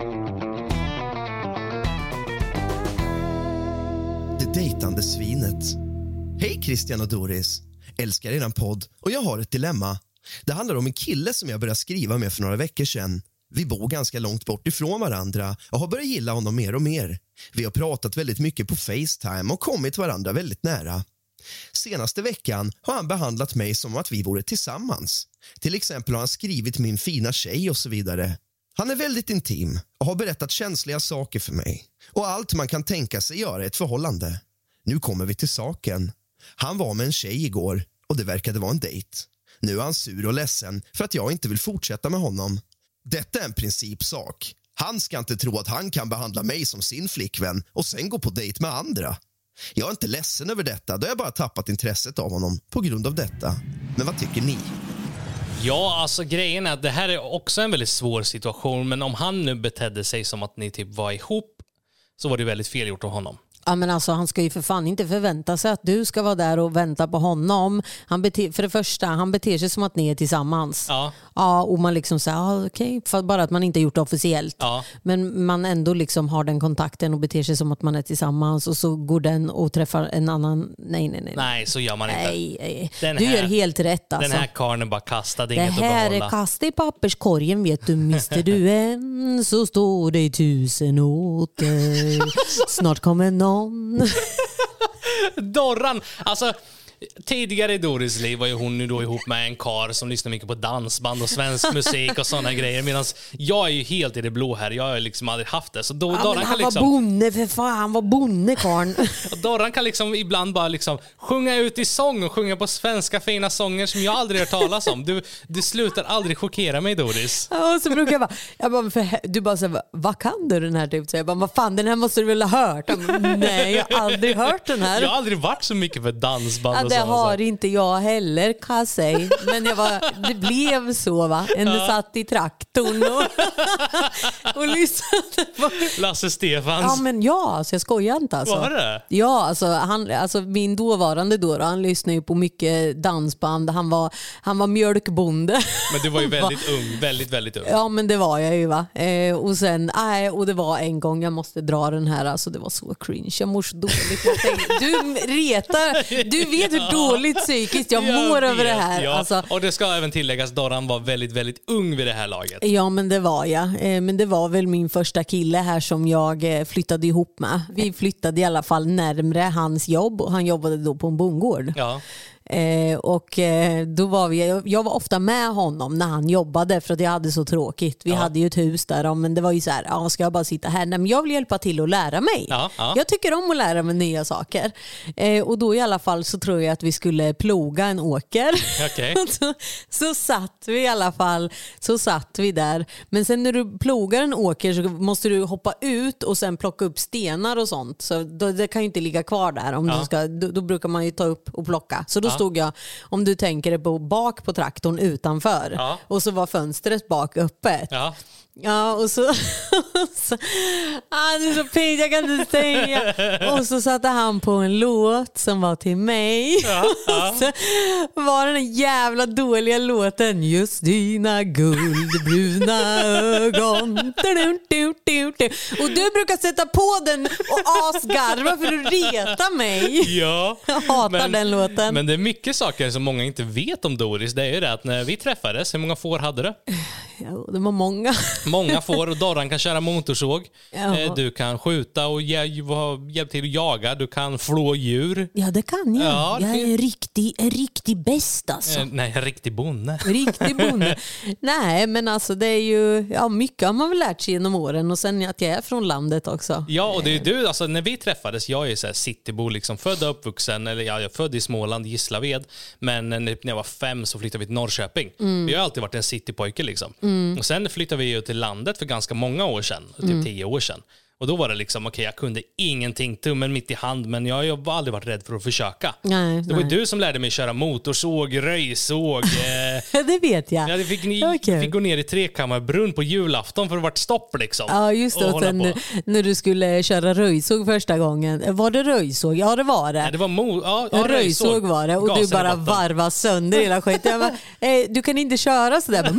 Det dejtande svinet. Hej Christian och Doris. Älskar eran podd och jag har ett dilemma. Det handlar om en kille som jag började skriva med för några veckor sedan. Vi bor ganska långt bort ifrån varandra och har börjat gilla honom mer och mer. Vi har pratat väldigt mycket på FaceTime och kommit varandra väldigt nära. Senaste veckan har han behandlat mig som att vi vore tillsammans. Till exempel har han skrivit min fina tjej och så vidare. Han är väldigt intim och har berättat känsliga saker för mig. Och allt man kan tänka sig göra i ett förhållande. Nu kommer vi till saken. Han var med en tjej igår och det verkade vara en dejt. Nu är han sur och ledsen för att jag inte vill fortsätta med honom. Detta är en principsak. Han ska inte tro att han kan behandla mig som sin flickvän och sen gå på dejt med andra. Jag är inte ledsen över detta, då har jag bara tappat intresset av honom på grund av detta. Men vad tycker ni? Ja, alltså grejen är att det här är också en väldigt svår situation. Men om han nu betedde sig som att ni typ var ihop så var det väldigt fel gjort av honom. Ja, men alltså, han ska ju för fan inte förvänta sig att du ska vara där och vänta på honom. Han bete, för det första, han beter sig som att ni är tillsammans. Ja. Ja, och man liksom säger, ja, okej, för bara att man inte gjort det officiellt. Ja. Men man ändå liksom har den kontakten och beter sig som att man är tillsammans och så går den och träffar en annan. Nej, nej, nej. Nej, så gör man inte. Nej, nej. Den Du här- gör helt rätt alltså. Den här karln är bara kastad, Det inget att här behålla. är kasta i papperskorgen, vet du, mister du en så står det tusen åter. Snart kommer någon. Dorran! Alltså, tidigare i Doris liv var ju hon nu då ihop med en kar som lyssnar mycket på dansband och svensk musik och sådana grejer. Medan jag är ju helt i det blå här. Jag har liksom aldrig haft det. Så då, Ja, Dorran men kan han liksom... var bonde, för fan, han var bonde, karln. Och Dorran kan liksom ibland bara liksom sjunga ut i sång och sjunga på svenska fina sånger som jag aldrig hört talas om. Du, du slutar aldrig chockera mig, Doris. Ja, och så brukar jag bara, jag bara för, du bara så här, vad kan du den här typ? Så jag bara, vad fan, den här måste du väl ha hört? Jag bara, nej, jag har aldrig hört den här. Jag har aldrig varit så mycket för dansband Ja, och det sånt. har inte jag heller, kan jag säga. Men jag var, det blev så, va? En ja. satt i traktorn och, och lyssnade på... Lasse Stefans. Ja, men ja, alltså, jag skojar inte. Alltså. Var det? Ja, alltså, han, alltså min dåvarande då, han lyssnade ju på mycket dansband. Han var, han var mjölkbonde. Men du var ju väldigt ung, väldigt, väldigt ung. Ja, men det var jag ju, va. Eh, och sen, nej, och det var en gång jag måste dra den här, alltså det var så cringe. Jag mår så dåligt. Jag tänkte, du retar, du vet hur dåligt psykiskt jag mår Jag över det vet, här. Ja. Alltså, och det ska även tilläggas, Dorran var väldigt, väldigt ung vid det här laget. ja, men det var jag. Eh, men det var väl min första kille här som jag eh, flyttade ihop med. Vi flyttade i alla fall närmre hans jobb och han jobbade då på en bondgård. Ja. Eh, och eh, då var vi, jag, jag var ofta med honom när han jobbade för att jag hade så tråkigt. Vi Ja. hade ju ett hus där, ja, men det var ju så här, ja, ska jag bara sitta här? Nej, men jag vill hjälpa till att lära mig. Ja, ja. Jag tycker om att lära mig nya saker. Eh, och då i alla fall så tror jag att vi skulle ploga en åker. Okej. så, så satt vi i alla fall, så satt vi där. Men sen när du plogar en åker så måste du hoppa ut och sen plocka upp stenar och sånt. Så då, det kan ju inte ligga kvar där. Om Ja. du ska, då, då brukar man ju ta upp och plocka. Så då Ja. stod jag, om du tänker dig på bak på traktorn utanför. Ja. Och så var fönstret bak öppet. Ja. Ja, och så... så ah, det är så pinsamt, jag kan inte säga. Och så satte han på en låt som var till mig. Ja, ja. Och så var den jävla dåliga låten Just dina guldbruna ögon. Och du brukar sätta på den och asgarva för att reta mig. Ja. Jag hatar den låten. Men det är mycket saker som många inte vet om Doris. Det är ju det att när vi träffades, hur många får hade du? Ja, det var många. Många får, och Dorran kan köra motorsåg. Ja. Eh, Du kan skjuta och hjä- hjälpa till att jaga. Du kan flå djur. Ja, det kan jag. Ja, det jag är finns- en riktig, en riktig bäst alltså. Eh, Nej, en riktig bonde. Riktig bonde. Nej, men alltså det är ju, ja, mycket har man väl lärt sig genom åren och sen att jag är från landet också. Ja, och det är du, alltså när vi träffades, jag är så här citybo, liksom född och uppvuxen, eller ja, jag är född i Småland, Gislaved, men när jag var fem så flyttade vi till Norrköping. Mm. Jag har alltid varit en citypojke liksom. Och sen flyttade vi ju till landet för ganska många år sedan, typ Mm. tio år sedan. Och då var det liksom, okej, okay, jag kunde ingenting, tummen mitt i hand, men jag har aldrig varit rädd för att försöka. Nej, Det var ju nej. du som lärde mig köra motorsåg, röjsåg. eh, Det vet jag. jag fick, ni, Okej. fick gå ner i Trekammarbrunn på julafton för att det vart stopp liksom. Ja, just det. Och Och hålla sen på. när, när du skulle köra röjsåg första gången. Var det röjsåg? Ja, det var det. Nej, det var mo- ja, ja, En röjsåg var det och du Gasen i bara botten. varvade sönder hela skiten. Jag bara, eh, du kan inte köra sådär. Bara,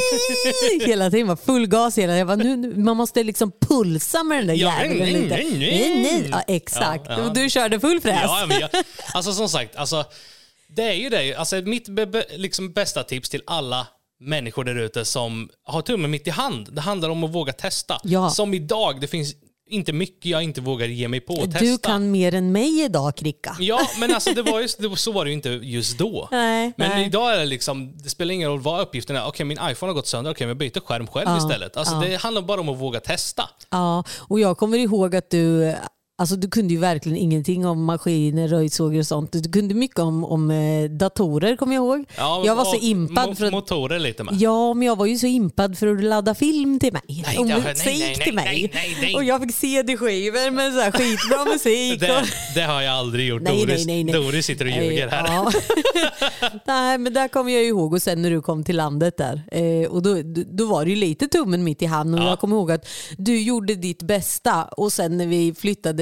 "Mii!" hela tiden var full gas hela. Jag bara, nu, nu, man måste liksom pulsa med den där Ja, jäveln nej, lite. nej, nej. Nej, nej. Ja, exakt. Ja, ja. Och du körde full fräs. Ja, men jag, alltså som sagt, alltså, det är ju det. Alltså, mitt be, be, liksom bästa tips till alla människor där ute som har tummen mitt i hand. Det handlar om att våga testa. Ja. Som idag, det finns inte mycket jag inte vågar ge mig på och testa. Du kan mer än mig idag, Kricka. Ja, men alltså det var just, det, så var det ju inte just då. Nej, men nej. idag är det liksom, det spelar ingen roll vad uppgiften är. Okej, min iPhone har gått sönder, okej, men jag byter skärm själv Ja, istället. Alltså ja. det handlar bara om att våga testa. Ja, och jag kommer ihåg att du, alltså du kunde ju verkligen ingenting om maskiner, röjsågar och sånt. Du kunde mycket om, om eh, datorer, kommer jag ihåg. Ja, jag var så och impad mo- för att, motorer lite med. ja, men jag var ju så impad för att ladda film till mig. Nej, och det- musik nej, nej, till nej, mig. nej, nej, nej. Och jag fick C D-skivor med så här skitbra musik. Det, och... det har jag aldrig gjort. Nej, Doris, nej, nej, nej. Doris sitter och ljuger här. Ja. Nej, men där kommer jag ihåg. Och sen när du kom till landet där. Eh, och då, då var det ju lite tummen mitt i hand. Och Ja. jag kommer ihåg att du gjorde ditt bästa. Och sen när vi flyttade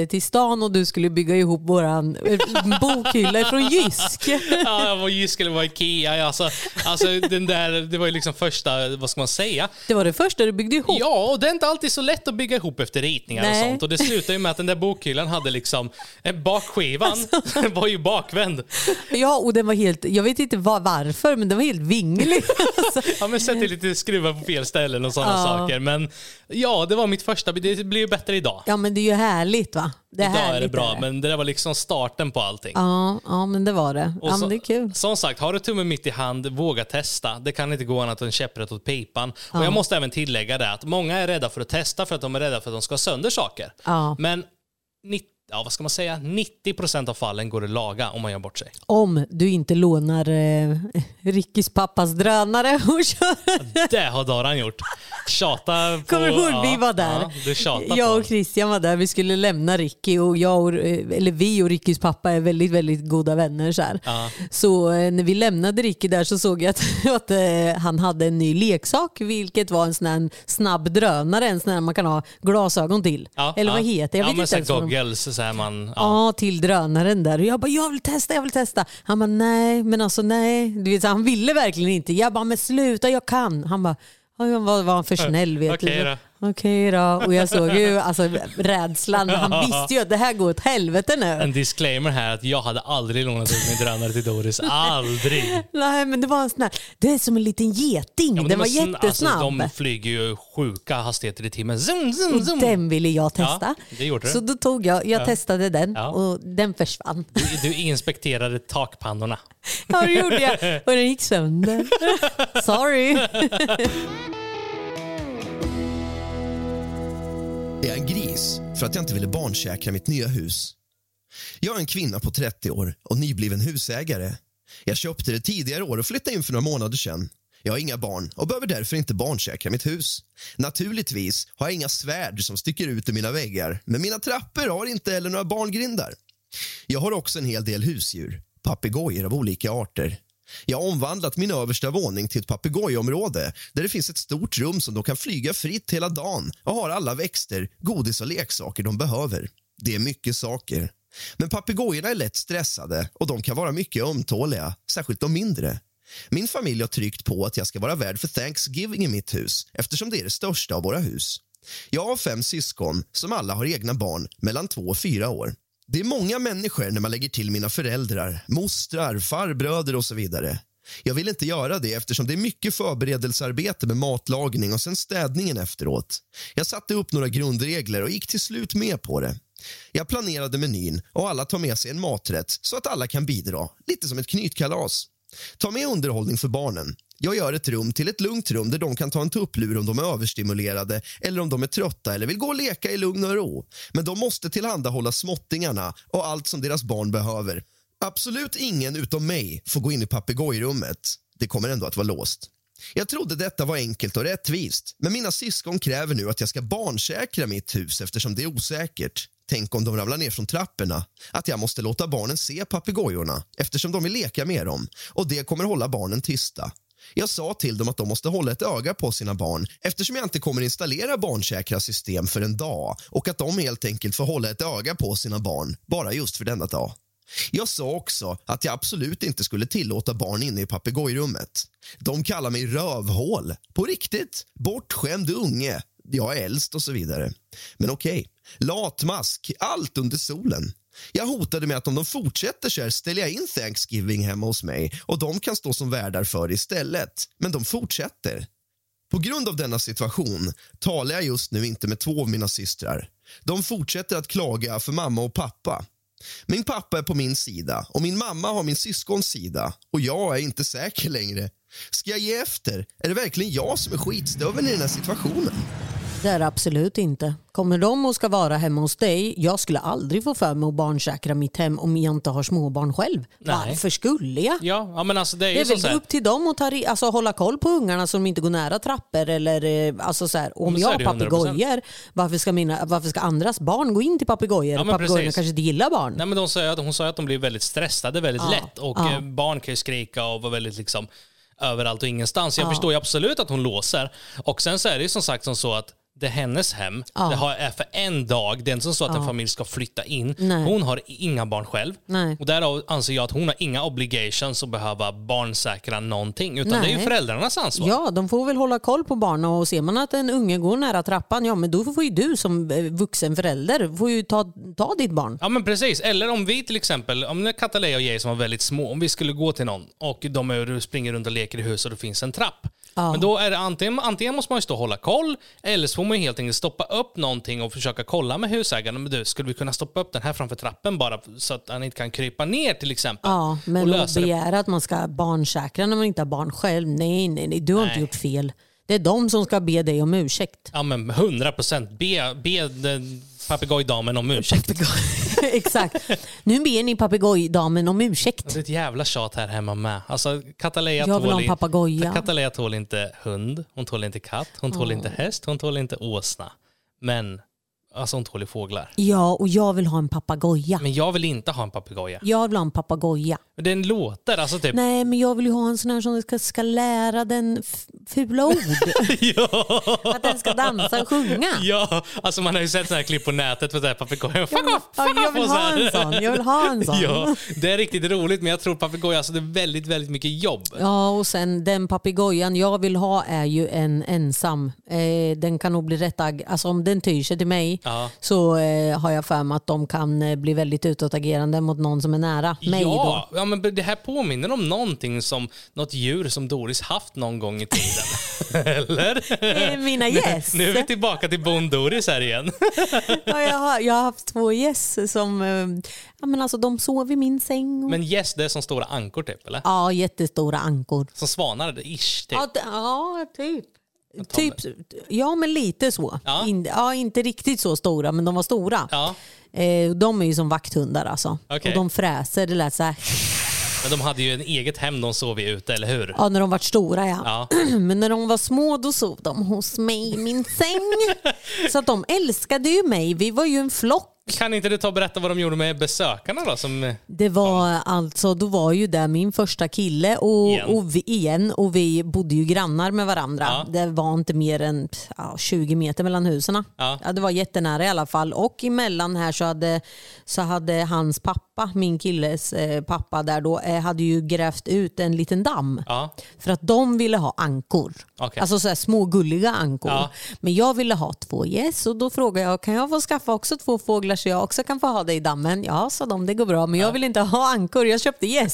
till stan och du skulle bygga ihop våran bokhylla från Jysk. Ja, det var Jysk eller var Ikea. Alltså, alltså, den där, det var ju liksom första, vad ska man säga? Det var det första du byggde ihop. Ja, och det är inte alltid så lätt att bygga ihop efter ritningar. Nej. Och sånt. Och det slutade ju med att den där bokhyllan hade liksom, en bakskivan alltså. var ju bakvänd. Ja, och den var helt, jag vet inte var, varför, men den var helt vinglig. Ja, men sätter lite skruvar på fel ställen och sådana ja. saker. Men ja, det var mitt första, det blir ju bättre idag. Ja, men det är ju härligt va? Det är idag härligt, är det bra, är det. Men det där var liksom starten på allting. Ja, ja men det var det. Och ja, så, men det är kul. Som sagt, har du tummen mitt i hand, våga testa. Det kan inte gå annat än käpprätt åt pipan. Ja. Och jag måste även tillägga det att många är rädda för att testa för att de är rädda för att de ska sönder saker. Ja. Men ja, vad ska man säga? nittio procent av fallen går att laga om man gör bort sig. Om du inte lånar eh, Rickys pappas drönare och kör. Det har Daran gjort. Tjata på... Kommer du ihåg? Ja, Vi var där. Ja, du tjatar jag på. och Christian var där. Vi skulle lämna Ricky och jag och, eller vi och Rickys pappa är väldigt, väldigt goda vänner. Så, här. Ja. så eh, när vi lämnade Ricky där så såg jag att, att eh, han hade en ny leksak, vilket var en sån här snabb drönare, en sån här man kan ha glasögon till. Ja, eller ja. vad heter jag ja, vet men inte ens goggles så här man... Ja. Ja, till drönaren där. Och jag bara, jag vill testa, jag vill testa. Han bara, nej, men alltså nej. Du vet, han ville verkligen inte. Jag bara, men sluta, jag kan. Han bara, ja, var, var han för snäll, vet Okej du. då. Okej då. Och jag såg ju alltså, rädslan. Han visste ju att det här går åt helvete nu. En disclaimer här att jag hade aldrig lånat ut min drönare till Doris. Aldrig. Nej, men det var en sån här, det är som en liten geting. Ja, den var sn- jättesnabb. Alltså, de flyger ju sjuka hastigheter i timmen. Zoom, zoom, zoom. Den ville jag testa. Ja, det gjorde du. Så då tog jag, jag Ja. testade den Ja. och den försvann. Du, du inspekterade takpannorna. Ja, det gjorde jag. Och den gick sönder. Sorry. Jag är en gris för att jag inte ville barnsäkra mitt nya hus. Jag är en kvinna på trettio år och nybliven husägare. Jag köpte det tidigare år och flyttade in för några månader sedan. Jag har inga barn och behöver därför inte barnsäkra mitt hus. Naturligtvis har jag inga svärd som sticker ut ur mina väggar, men mina trappor har inte heller några barngrindar. Jag har också en hel del husdjur, papegojor av olika arter. Jag har omvandlat min översta våning till ett papegojområde där det finns ett stort rum som de kan flyga fritt hela dagen och har alla växter, godis och leksaker de behöver. Det är mycket saker. Men papegojorna är lätt stressade och de kan vara mycket ömtåliga, särskilt de mindre. Min familj har tryckt på att jag ska vara värd för Thanksgiving i mitt hus eftersom det är det största av våra hus. Jag har fem syskon som alla har egna barn mellan två och fyra år. Det är många människor när man lägger till mina föräldrar, mostrar, farbröder och så vidare. Jag vill inte göra det eftersom det är mycket förberedelsearbete med matlagning och sen städningen efteråt. Jag satte upp några grundregler och gick till slut med på det. Jag planerade menyn och alla tar med sig en maträtt så att alla kan bidra, lite som ett knytkalas. Ta med underhållning för barnen. Jag gör ett rum till ett lugnt rum där de kan ta en tupplur om de är överstimulerade eller om de är trötta eller vill gå och leka i lugn och ro. Men de måste tillhandahålla småttingarna och allt som deras barn behöver. Absolut ingen utom mig får gå in i papegojrummet. Det kommer ändå att vara låst. Jag trodde detta var enkelt och rättvist, men mina syskon kräver nu att jag ska barnsäkra mitt hus eftersom det är osäkert. Tänk om de ramlar ner från trapporna. Att jag måste låta barnen se papegojorna eftersom de vill leka med dem. Och det kommer hålla barnen tysta. Jag sa till dem att de måste hålla ett öga på sina barn eftersom jag inte kommer installera barnsäkra system för en dag och att de helt enkelt får hålla ett öga på sina barn bara just för denna dag. Jag sa också att jag absolut inte skulle tillåta barn inne i papegojrummet. De kallar mig rövhål. På riktigt. Bortskämd unge. Jag är äldst och så vidare. Men okej. Latmask. Allt under solen. Jag hotade med att om de fortsätter så här ställer jag in Thanksgiving hemma hos mig och de kan stå som värdar för istället. Men de fortsätter. På grund av denna situation talar jag just nu inte med två av mina systrar. De fortsätter att klaga för mamma och pappa. Min pappa är på min sida och min mamma har min syskons sida och jag är inte säker längre. Ska jag ge efter? Är det verkligen jag som är skitstöveln i den här situationen? Det är absolut inte. Kommer de och ska vara hemma hos dig, jag skulle aldrig få för mig att barnsäkra mitt hem om jag inte har småbarn själv. Nej. Varför skulle jag? Ja, ja men alltså det är ju Det är så väl upp till dem att ta, alltså, hålla koll på ungarna så de inte går nära trappor. Eller, alltså, så här, om Men jag så har är det ju hundra procent. papegojor, varför ska, mina, varför ska andras barn gå in till papegojor? Ja, men Papegojorna precis. kanske inte gillar barn. Nej, men de säger att, hon sa att de blir väldigt stressade väldigt Ja, lätt och ja. eh, barn kan ju skrika och vara väldigt liksom överallt och ingenstans. Jag Ja. förstår ju absolut att hon låser. Och sen så är det ju som sagt som så att det är hennes hem. Ja. Det har, är för en dag. Det är inte så att Ja. en familj ska flytta in. Nej. Hon har inga barn själv. Nej. Och därav anser jag att hon har inga obligations att behöva barnsäkra någonting. Utan Nej. det är ju föräldrarnas ansvar. Ja, de får väl hålla koll på barnen och ser man att en unge går nära trappan, ja men då får ju du som eh, vuxen förälder får ju ta, ta ditt barn. Ja men precis. Eller om vi till exempel, om det är Katalea och Jay som var väldigt små, om vi skulle gå till någon och de är, springer runt och leker i huset och det finns en trapp. Ja. Men då är det antingen, antingen måste man ju stå och hålla koll, eller så får man ju helt enkelt stoppa upp någonting och försöka kolla med husägaren. Men du, skulle vi kunna stoppa upp den här framför trappen bara så att han inte kan krypa ner till exempel? Ja, och men att lösa det. begära att man ska barnsäkra när man inte har barn själv, nej, nej, nej du har Nej. inte gjort fel. Det är de som ska be dig om ursäkt. Ja men hundra procent. Be, be den papegojdamen om ursäkt. Exakt. Nu ber ni papegojdamen om ursäkt. Det är ett jävla tjat här hemma med. Alltså, Katalea Jag vill ha tål, en papegoja. Katalea tål inte hund, hon tål inte katt, hon tål inte häst, hon tål inte åsna. Men alltså hon tål ju fåglar. Ja, och jag vill ha en papegoja. Men jag vill inte ha en papegoja. Jag vill ha en papegoja. Den låter alltså typ... Nej, men jag vill ju ha en sån här som ska, ska lära den f- fula ord. ja. Att den ska dansa och sjunga. ja, alltså man har ju sett sådana här klipp på nätet för papegojan. Fuck off, Ja, fuck jag off vill och så ha här. en sån. Jag vill ha en sån. ja, det är riktigt roligt men jag tror papegoja, alltså det är väldigt, väldigt mycket jobb. Ja, och sen den papegojan jag vill ha är ju en ensam. Eh, den kan nog bli rätt ag- alltså om den tyr sig till mig Ja. så eh, har jag för mig att de kan eh, bli väldigt utåtagerande mot någon som är nära mig Ja, då. ja, men det här påminner om någonting som något djur som Doris haft någon gång i tiden. Eller? Eh, Mina gäss. Nu är vi tillbaka till Bond-Doris här igen. Ja, jag, har, jag har haft två gäss som eh, ja, men alltså, de sov i min säng. Och... Men yes, det är som stora ankor typ, eller? Ja, jättestora ankor. Som svanar, ish typ. Ja, t- ja typ. Jag tar Typ, ja, men lite så. Ja. In, ja, inte riktigt så stora, men de var stora. Ja, Eh, de är ju som vakthundar alltså. Okej. Och de fräser, det lät så här. men de hade ju en eget hem de sov i ute, eller hur? Ja, när de var stora ja. Ja. Men när de var små då sov de hos mig i min säng. Så att de älskade ju mig. Vi var ju en flock. Kan inte du ta och berätta vad de gjorde med besökarna då? Som... Det var alltså, då var ju det min första kille och, Igen. och vi, igen och vi bodde ju grannar med varandra. Ja. Det var inte mer än ja, tjugo meter mellan husen. Ja. Ja, det var jättenära i alla fall. Och emellan här så hade, så hade hans pappa, min killes eh, pappa där då, eh, hade ju grävt ut en liten damm. Ja. För att de ville ha ankor. Okej. Alltså så här små gulliga ankor. Ja. Men jag ville ha två gäss och då frågade jag, kan jag få skaffa också två fåglar så jag också kan få ha det i dammen? Ja, sa de, det går bra. Men jag vill inte ha ankor, jag köpte gäss.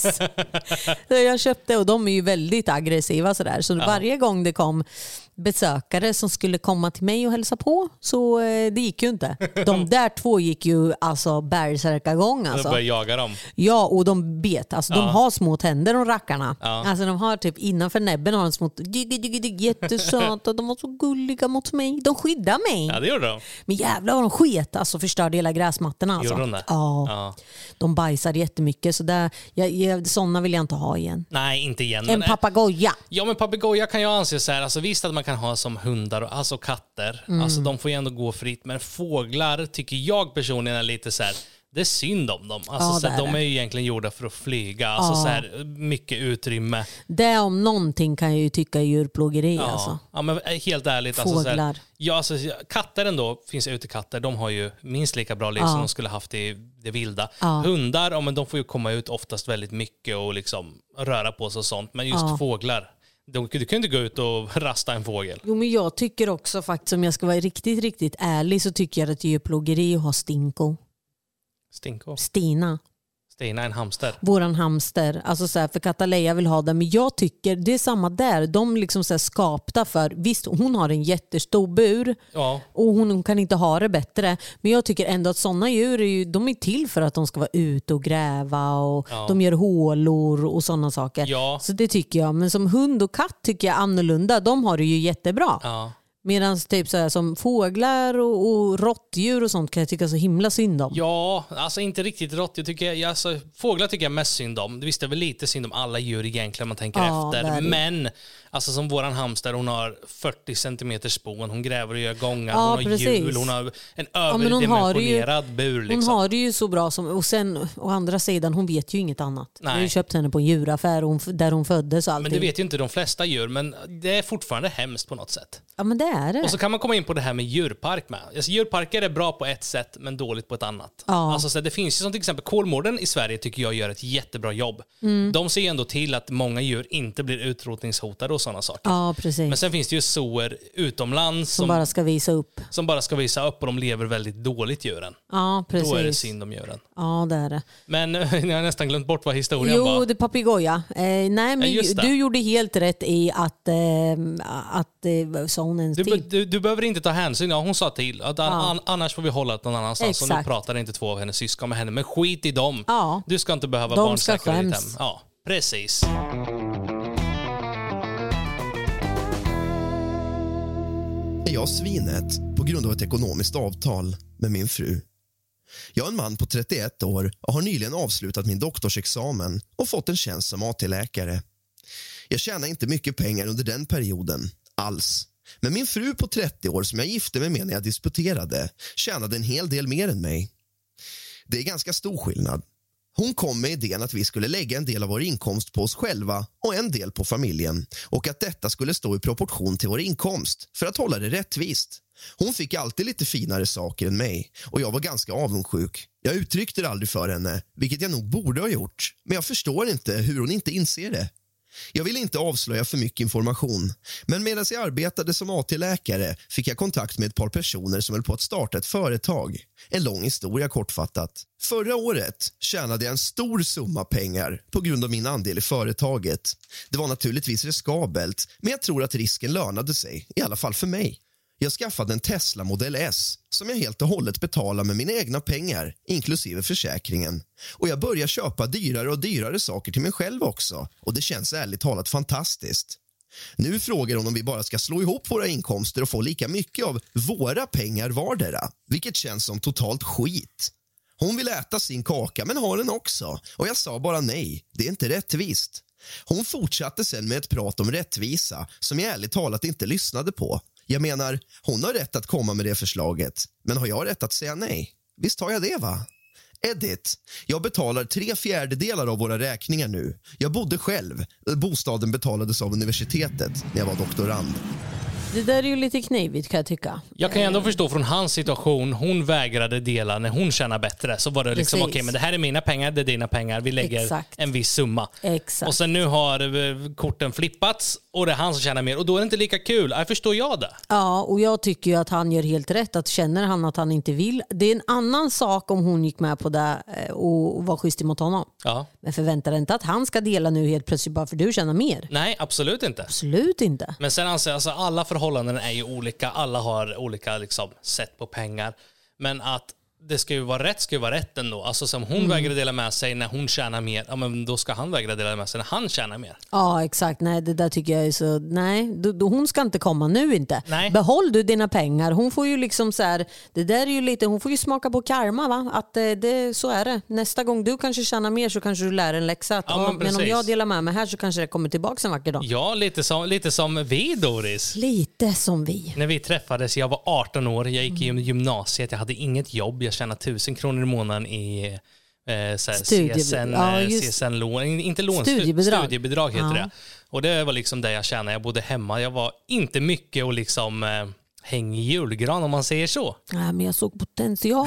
Så jag köpte och de är ju väldigt aggressiva sådär. Så Ja. varje gång det kom besökare som skulle komma till mig och hälsa på så eh, det gick ju inte. De där två gick ju alltså bärsärkagång De alltså. började jaga dem. Ja, och de bet. Alltså, Ja. De har små tänder, de rackarna. Ja. Alltså, de har typ innanför näbben har de små dig, dig, dig, jättesöta. De var så gulliga mot mig. De skyddar mig. Ja, det gjorde de. Men jävlar vad de sket. Alltså, förstörde hela gräsmattorna. Alltså. Gjorde de det? Ja. Ja. De bajsade jättemycket. Så där, jag, jag, sådana vill jag inte ha igen. Nej, inte igen. En men- papegoja. Ja, men papegoja kan jag anse så här, alltså visst att man kan ha som hundar och alltså katter, Mm. alltså de får ju ändå gå fritt, men fåglar tycker jag personligen är lite så här, det är synd om dem. Alltså, Ja, så här, det är de det. är ju egentligen gjorda för att flyga, alltså Ja. så här, mycket utrymme. Det om någonting kan jag ju tycka är djurplågeri. Ja, Alltså. ja men helt ärligt. Alltså, så här, Fåglar. ja, alltså, katter ändå, finns utekatter, de har ju minst lika bra liv Ja. som de skulle haft i det vilda. Ja. Hundar, ja, men de får ju komma ut oftast väldigt mycket och liksom röra på sig och sånt, men just Ja. fåglar, de, du kan inte gå ut och rasta en fågel. Jo, men jag tycker också faktiskt, om jag ska vara riktigt, riktigt ärlig, så tycker jag att det är plågeri att ha Stinko. Stinko. Stina. Stina, en hamster. Våran hamster. Alltså så här, för Katalea vill ha den. Men jag tycker det är samma där. De liksom så här skapta för, visst hon har en jättestor bur Ja, och hon kan inte ha det bättre. Men jag tycker ändå att sådana djur är, ju, de är till för att de ska vara ute och gräva och Ja. de gör hålor och sådana saker. Ja. Så det tycker jag. Men som hund och katt tycker jag annorlunda. De har det ju jättebra. ja. Medan typ så här, som fåglar och, och råttdjur och sånt kan jag tycka så himla synd om. Ja, alltså inte riktigt rått. Jag tycker, jag, alltså, fåglar tycker jag mest synd om. Det visste väl lite synd om alla djur egentligen om man tänker Ja, det är efter. det. Men Alltså som våran hamster, hon har fyrtio centimeter spån, hon gräver och gör gångar, Ja, hon har precis. hjul, hon har en Ja, men hon har det ju- överdimensionerad bur. Liksom. Hon har det ju så bra som, och sen å andra sidan, hon vet ju inget annat. Nej. Jag har ju köpt henne på en djuraffär hon, där hon föddes och allting. Men det vet ju inte de flesta djur, men det är fortfarande hemskt på något sätt. Ja, men det är det. Och så kan man komma in på det här med djurpark med. Alltså, djurparker är bra på ett sätt, men dåligt på ett annat. Ja. Alltså, så det finns ju som till exempel Kolmården i Sverige tycker jag gör ett jättebra jobb. De ser ju ändå till att många djur inte blir utrotningshotade och sådana saker. Ja, precis. Men sen finns det ju zoer utomlands som som, bara ska visa upp. som bara ska visa upp och de lever väldigt dåligt djuren. Ja, precis. Då är det synd om djuren. Ja, det är det. Men jag har nästan glömt bort vad historien Jo, var. det är papegoja. Eh, nej, men Ja, just det. du gjorde helt rätt i att, eh, att eh, sa hon ens Du, till? du, du behöver inte ta hänsyn. Ja, hon sa till. Att an, Ja. an, annars får vi hålla det någon annanstans. Och nu Exakt. pratar inte två av hennes syskon med henne. Men skit i dem. Ja. Du ska inte behöva De ska barnsäkra ditt hem. skäms. Ja, precis. Är jag svinet på grund av ett ekonomiskt avtal med min fru. Jag är en man på trettioett år och har nyligen avslutat min doktorsexamen och fått en tjänst som A T-läkare. Jag tjänar inte mycket pengar under den perioden, alls. Men min fru på trettio år som jag gifte mig med när jag disputerade tjänade en hel del mer än mig. Det är ganska stor skillnad. Hon kom med idén att vi skulle lägga en del av vår inkomst på oss själva och en del på familjen och att detta skulle stå i proportion till vår inkomst för att hålla det rättvist. Hon fick alltid lite finare saker än mig och jag var ganska avundsjuk. Jag uttryckte det aldrig för henne, vilket jag nog borde ha gjort, men jag förstår inte hur hon inte inser det. Jag vill inte avslöja för mycket information, men medan jag arbetade som A T-läkare fick jag kontakt med ett par personer som höll på att starta ett företag. En lång historia kortfattat. Förra året tjänade jag en stor summa pengar på grund av min andel i företaget. Det var naturligtvis riskabelt, men jag tror att risken lönade sig, i alla fall för mig. Jag skaffade en Tesla Model S som jag helt och hållet betalar med mina egna pengar, inklusive försäkringen. Och jag börjar köpa dyrare och dyrare saker till mig själv också. Och det känns ärligt talat fantastiskt. Nu frågar hon om vi bara ska slå ihop våra inkomster och få lika mycket av våra pengar vardera. Vilket känns som totalt skit. Hon vill äta sin kaka men har den också. Och jag sa bara nej, det är inte rättvist. Hon fortsatte sen med ett prat om rättvisa som jag ärligt talat inte lyssnade på. Jag menar, hon har rätt att komma med det förslaget. Men har jag rätt att säga nej? Visst har jag det, va? Edit. Jag betalar tre fjärdedelar av våra räkningar nu. Jag bodde själv. Bostaden betalades av universitetet när jag var doktorand. Det där är ju lite knivigt kan jag tycka. Jag kan ju ändå förstå från hans situation, hon vägrade dela när hon tjänar bättre. Så var det liksom, Precis. okej, okay, men det här är mina pengar, det är dina pengar. Vi lägger Exakt. en viss summa. Exakt. Och sen nu har eh, korten flippats och det är han som tjänar mer. Och då är det inte lika kul. Jag förstår jag det. Ja, och jag tycker ju att han gör helt rätt. Att känner han att han inte vill. Det är en annan sak om hon gick med på det och var schysst mot honom. Ja. Men förväntar dig inte att han ska dela nu helt plötsligt bara för du tjänar mer. Nej, absolut inte. Absolut inte. Men sen anser jag, alltså, alla förhållanden är ju olika. Alla har olika liksom, sätt på pengar. Men att det ska ju vara rätt ska ju vara rätt ändå. Alltså som hon mm. vägrar dela med sig när hon tjänar mer, ja, men då ska han vägra dela med sig när han tjänar mer. Ja, exakt. Nej, det där tycker jag är så... Nej, då, då, hon ska inte komma nu inte. Nej. Behåll du dina pengar. Hon får ju liksom så här... Det där är ju lite... Hon får ju smaka på karma, va? Att det, det, så är det. Nästa gång du kanske tjänar mer så kanske du lär en läxa. Att, Ja, men ja, men om precis. jag delar med mig här så kanske det kommer tillbaka en vacker dag. Ja, lite som, lite som vi, Doris. Lite som vi. När vi träffades, jag var arton år, jag gick i gymnasiet, jag hade inget jobb, jag tjänade tusen kronor i månaden i eh, såhär, Studie- C S N, ja, eh, just- C S N-lån, inte lån, Studiebidrag. studiebidrag heter Ja. det. Och det var liksom det jag tjänade, jag bodde hemma, jag var inte mycket och liksom eh, häng i julgran om man säger så. Nej, men jag såg potential.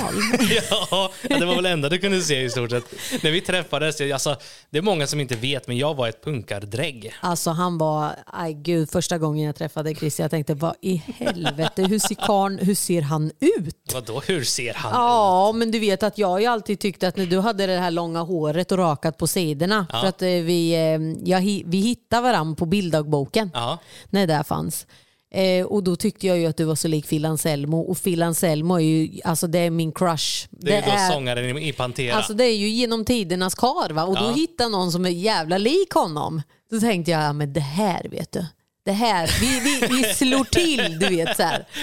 Ja, det var väl enda du kunde se i stort sett. När vi träffades, alltså, det är många som inte vet, men jag var ett punkardrägg. Alltså han var, aj gud, första gången jag träffade Chris, jag tänkte, vad i helvete, hur ser, karn, hur ser han ut? Vadå, hur ser han ut? Ja, men du vet att jag har ju alltid tyckt att när du hade det här långa håret och rakat på sidorna, Ja. för att eh, vi, eh, jag, hi- vi hittade varandra på bilddagboken Ja. när det där fanns. Eh, och då tyckte jag ju att du var så lik Phil Anselmo, och Phil Anselmo är ju, alltså det är min crush. Det är ju då sångaren i Pantera. Alltså det är ju genom tidernas kar, va? Och Ja. då hittar någon som är jävla lik honom. Då tänkte jag, ja, men det här vet du. Det här, vi, vi, vi slår till, du vet så här.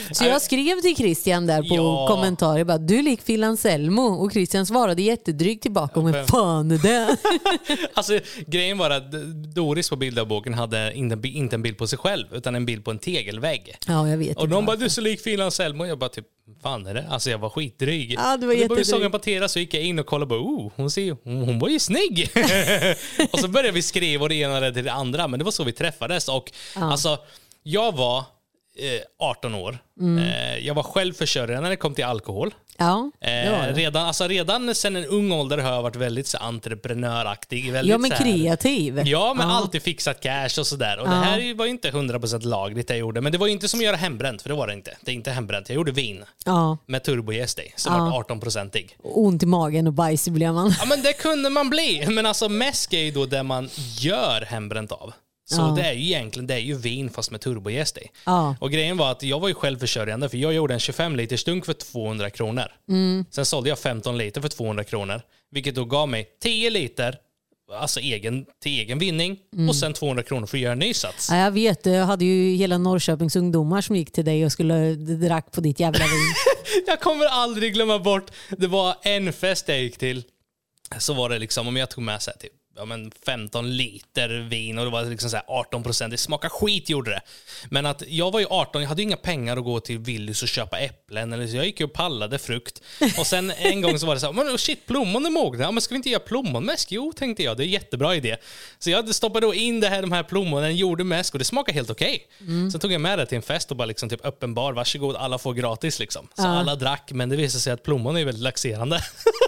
Så jag skrev till Christian där på Ja. kommentarer bara, du är lik Phil Anselmo, och Christian svarade jättedrygt tillbaka, men fan är det? Alltså, grejen var att Doris på bilderboken hade inte, inte en bild på sig själv utan en bild på en tegelvägg. Ja, jag vet. Och de bara, du är så lik Phil Anselmo. Jag bara typ, fan är det? Alltså jag var skitdryg. Ja, det var och då började vi såg jättedryg. en patera, så gick jag in och kollade på, oh, hon, ser, hon, hon var ju snygg. Och så började vi skriva och det ena till det andra, men det var så vi träffades. Och alltså, jag var eh, arton år. Mm. Eh, jag var självförsörjande när det kom till alkohol. Ja, det var Eh, det. redan, alltså redan sen en ung ålder har jag varit väldigt så, entreprenöraktig. Väldigt, Ja, men så här, kreativ. Ja, men Ja. alltid fixat cash och sådär. Och Ja. det här var ju inte hundra procent lagligt jag gjorde. Men det var ju inte som att göra hembränt, för det var det inte. Det är inte hembränt. Jag gjorde vin Ja, med turbojäst i, som Ja. var arton-procentig. ont i magen och bajs blev man. Ja, men det kunde man bli. Men alltså mäsk är ju då det man gör hembränt av. Så Ja. det är ju egentligen det är ju vin fast med turbojäst i. Ja. Och grejen var att jag var ju självförsörjande, för jag gjorde en tjugofem liters dunk för tvåhundra kronor. Mm. Sen sålde jag femton liter för tvåhundra kronor. Vilket då gav mig tio liter, alltså egen, till egen vinning. Mm. Och sen tvåhundra kronor för att göra en ny sats. Ja, jag vet, jag hade ju hela Norrköpings ungdomar som gick till dig och skulle drack på ditt jävla vin. Jag kommer aldrig glömma bort, det var en fest jag gick till. Så var det liksom, om jag tog med sig typ ja, men femton liter vin och det var liksom så här arton procent. Det smakade skit gjorde det. Men att jag var ju arton, jag hade ju inga pengar att gå till Willys och köpa äpplen. Eller så jag gick ju och pallade frukt. Och sen en gång så var det så här, men shit, plommon är mogna. Ja, men ska vi inte göra plommonmäsk? Jo, tänkte jag. Det är en jättebra idé. Så jag stoppade då in det här, de här plommonen, gjorde mäsk och det smakade helt okej. Mm. Sen tog jag med det till en fest och bara liksom typ öppen bar. Varsågod, alla får gratis liksom. Så Ja. alla drack, men det visade sig att plommon är väldigt laxerande.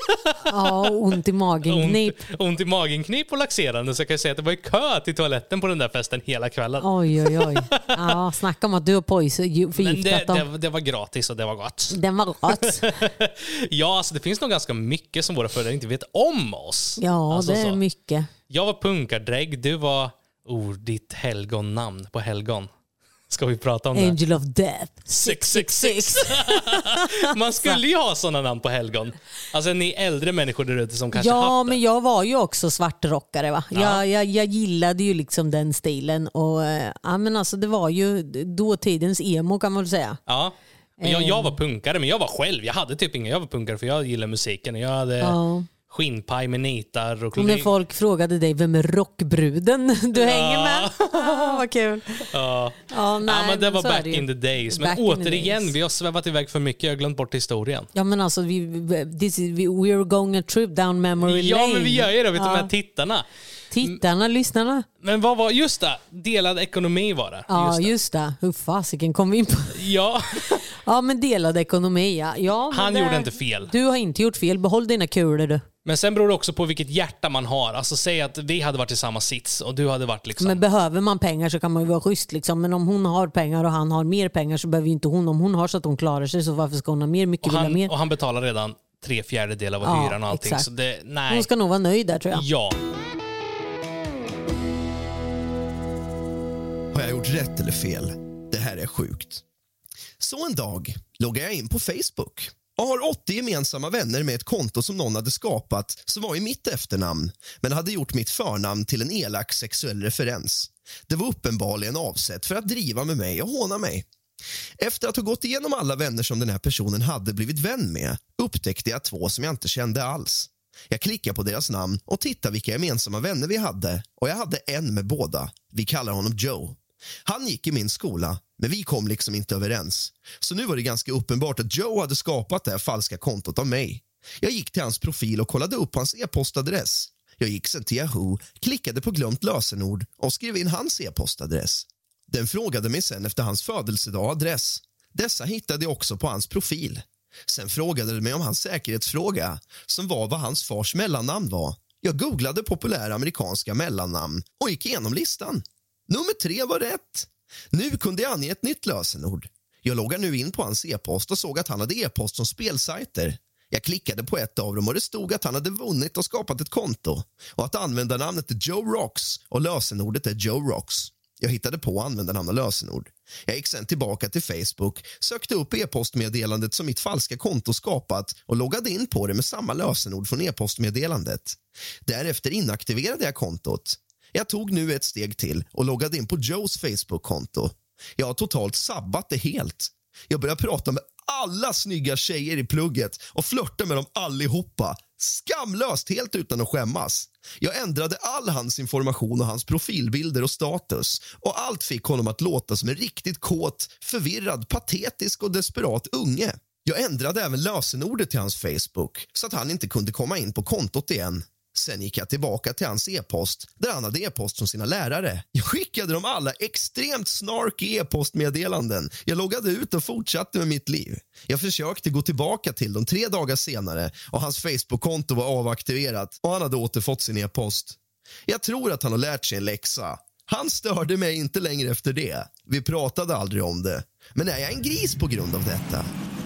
Ja, ont i magen, knip. Ont, ont i magen, knip och laxerande. Så jag kan säga att det var i kö till toaletten på den där festen hela kvällen. Oj, oj, oj. Ja, snacka om att du har poison, Men förgiftat det, dem. det, det var gratis och det var gott. Den var gott. Ja, alltså det finns nog ganska mycket som våra föräldrar inte vet om oss. Ja, Alltså det är så. mycket. Jag var punkardrägg, du var oh, ditt helgonnamn på helgon. Ska vi prata om det? Angel of Death. sex sex sex. Man skulle ju ha sådana namn på helgon. Alltså ni äldre människor där ute som kanske Ja, haft det. men jag var ju också svartrockare. Va? Ja. Jag, jag, jag gillade ju liksom den stilen. Och, eh, ja, men alltså, det var ju dåtidens emo kan man väl säga. Ja. Men jag, jag var punkare, men jag var själv. Jag hade typ ingen, jag var punkare för jag gillar musiken. Jag hade Ja. skinnpaj med nitar och Och när folk frågade dig, vem är rockbruden? Du hänger med? Ah, vad kul. Ja. Ja, nej, ja, men det var så är back det ju. in the days. Men Back in the återigen, days. vi har svävat iväg för mycket. Jag har glömt bort historien. Ja, men alltså, vi, this is, we, we are going a trip down memory Ja, lane. men vi gör ju det. Vet du, Ja. de här tittarna. Tittarna, lyssnarna. Men vad var, just det, delad ekonomi var det. Ja, Just det. just det. Hur fasiken kom vi in på? Ja, Ja, men delad ekonomi, ja. ja men han det- gjorde inte fel. Du har inte gjort fel. Behåll dina kulor du. Men sen beror det också på vilket hjärta man har. Alltså säg att vi hade varit i samma sits och du hade varit liksom... Men behöver man pengar så kan man ju vara schysst. Liksom. Men om hon har pengar och han har mer pengar så behöver ju inte hon. Om hon har så att hon klarar sig, så varför ska hon ha mer? Mycket och, vill ha han, mer. och han betalar redan tre fjärdedelar av Ja, hyran och allting. exakt. Så det, nej. Hon ska nog vara nöjd där tror jag. Ja. Har jag gjort rätt eller fel? Det här är sjukt. Så en dag loggar jag in på Facebook och har åttio gemensamma vänner med ett konto som någon hade skapat som var i mitt efternamn men hade gjort mitt förnamn till en elak sexuell referens. Det var uppenbarligen avsett för att driva med mig och håna mig. Efter att ha gått igenom alla vänner som den här personen hade blivit vän med upptäckte jag två som jag inte kände alls. Jag klickade på deras namn och tittade vilka gemensamma vänner vi hade och jag hade en med båda. Vi kallar honom Joe. Han gick i min skola, men vi kom liksom inte överens. Så nu var det ganska uppenbart att Joe hade skapat det här falska kontot av mig. Jag gick till hans profil och kollade upp hans e-postadress. Jag gick sen till Yahoo, klickade på glömt lösenord och skrev in hans e-postadress. Den frågade mig sen efter hans födelsedag och adress. Dessa hittade jag också på hans profil. Sen frågade den mig om hans säkerhetsfråga, som var vad hans fars mellannamn var. Jag googlade populära amerikanska mellannamn och gick igenom listan. Nummer tre var rätt. Nu kunde jag ange ett nytt lösenord. Jag loggar nu in på hans e-post och såg att han hade e-post som spelsajter. Jag klickade på ett av dem och det stod att han hade vunnit och skapat ett konto och att användarnamnet är Joe Rocks och lösenordet är Joe Rocks. Jag hittade på användarnamn och lösenord. Jag gick sen tillbaka till Facebook, sökte upp e-postmeddelandet som mitt falska konto skapat och loggade in på det med samma lösenord från e-postmeddelandet. Därefter inaktiverade jag kontot. Jag tog nu ett steg till och loggade in på Joes Facebook-konto. Jag har totalt sabbat det helt. Jag började prata med alla snygga tjejer i plugget och flörta med dem allihopa. Skamlöst, helt utan att skämmas. Jag ändrade all hans information och hans profilbilder och status. Och allt fick honom att låta som en riktigt kåt, förvirrad, patetisk och desperat unge. Jag ändrade även lösenordet till hans Facebook så att han inte kunde komma in på kontot igen. Sen gick jag tillbaka till hans e-post där han hade e-post från sina lärare. Jag skickade dem alla extremt snarky e-postmeddelanden. Jag loggade ut och fortsatte med mitt liv. Jag försökte gå tillbaka till dem tre dagar senare och hans Facebook-konto var avaktiverat och han hade återfått sin e-post. Jag tror att han har lärt sig en läxa. Han störde mig inte längre efter det. Vi pratade aldrig om det. Men är jag en gris på grund av detta?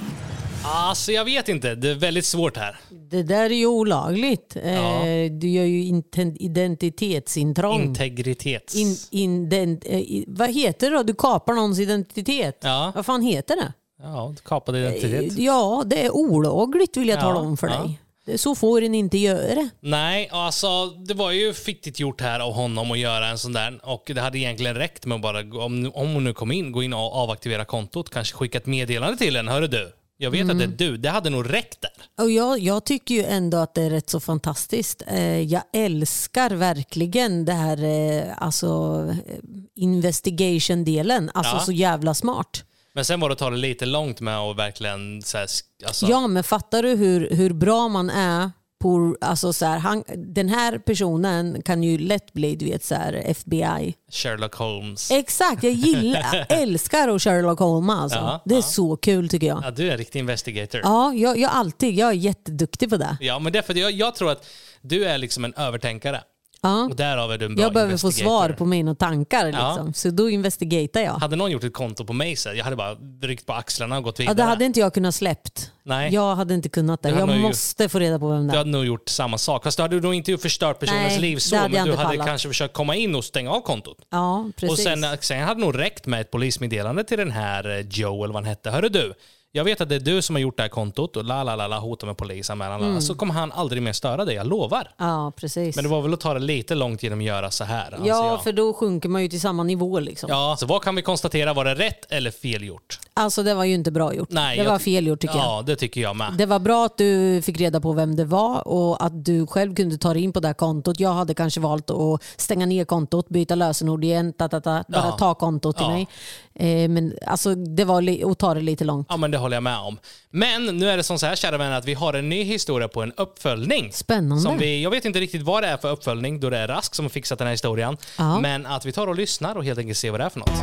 Alltså jag vet inte, det är väldigt svårt här. Det där är ju olagligt. Ja. Eh, du gör ju inten- identitetsintrång. Integritets. In, indent, eh, i- vad heter det då? Du kapar någons identitet. Ja. Vad fan heter det? Ja, kapad identitet. Eh, Ja, det är olagligt vill jag Ja, tala om för ja. dig. Det- Så får en inte göra. Nej, alltså det var ju fittigt gjort här av honom att göra en sån där. Och det hade egentligen räckt med att bara, om, om hon nu kom in, gå in och avaktivera kontot. Kanske skicka ett meddelande till en. Hörru du, jag vet Mm. att det är du. Det hade nog räckt där. Och jag, jag tycker ju ändå att det är rätt så fantastiskt. Eh, jag älskar verkligen det här eh, alltså, eh, investigation-delen. Alltså Ja. så jävla smart. Men sen var det att ta det lite långt med att verkligen så här, alltså, Ja, men fattar du hur, hur bra man är på, alltså så här, han, den här personen kan ju lätt bli, du vet, så här, F B I. Sherlock Holmes. Exakt, jag gillar, älskar och Sherlock Holmes alltså. Ja, det är ja. så kul tycker jag. Ja, du är en riktig investigator. Ja, jag, jag alltid, jag är jätteduktig på det. Ja, men därför jag, jag tror att du är liksom en övertänkare. Ja. Och därav är du en bra Jag behöver få investigator. svar på mina tankar liksom. Ja. Så då investigatar jag. Hade någon gjort ett konto på mig så jag hade bara ryckt på axlarna och gått Ja, vidare. det hade inte jag kunnat släppt. Nej. Jag hade inte kunnat det. Du hade Jag nog ju- måste få reda på vem det Du är. hade nog gjort samma sak. Fast du hade nog inte förstört personens Nej, liv det så, hade jag men du inte hade pallat. kanske försökt komma in och stänga av kontot. Ja, precis. Och sen, sen hade det nog räckt med ett polismeddelande till den här eh, Joe, eller vad han hette. Hörru du, jag vet att det är du som har gjort det här kontot och la la la la hotar med polisanmälan. Mm. Så kommer han aldrig mer störa dig, jag lovar. Ja, precis. Men det var väl att ta det lite långt genom att göra så här, anser Ja, jag. för då sjunker man ju till samma nivå liksom. Ja, så vad kan vi konstatera? Var det rätt eller fel gjort? Alltså det var ju inte bra gjort. Nej, det jag var ty- fel gjort tycker jag. Ja, det tycker jag med. Det var bra att du fick reda på vem det var och att du själv kunde ta dig in på det här kontot. Jag hade kanske valt att stänga ner kontot, byta lösenord igen, ta, ta, ta, bara Ja. ta kontot till Ja. mig. Eh, men alltså det var li- att ta det lite långt. Ja, men det håller jag med om. Men nu är det som så här, kära vänner, att vi har en ny historia på en uppföljning. Spännande. Som vi, jag vet inte riktigt vad det är för uppföljning, då det är Rask som har fixat den här historien. Ja. Men att vi tar och lyssnar och helt enkelt ser vad det är för något.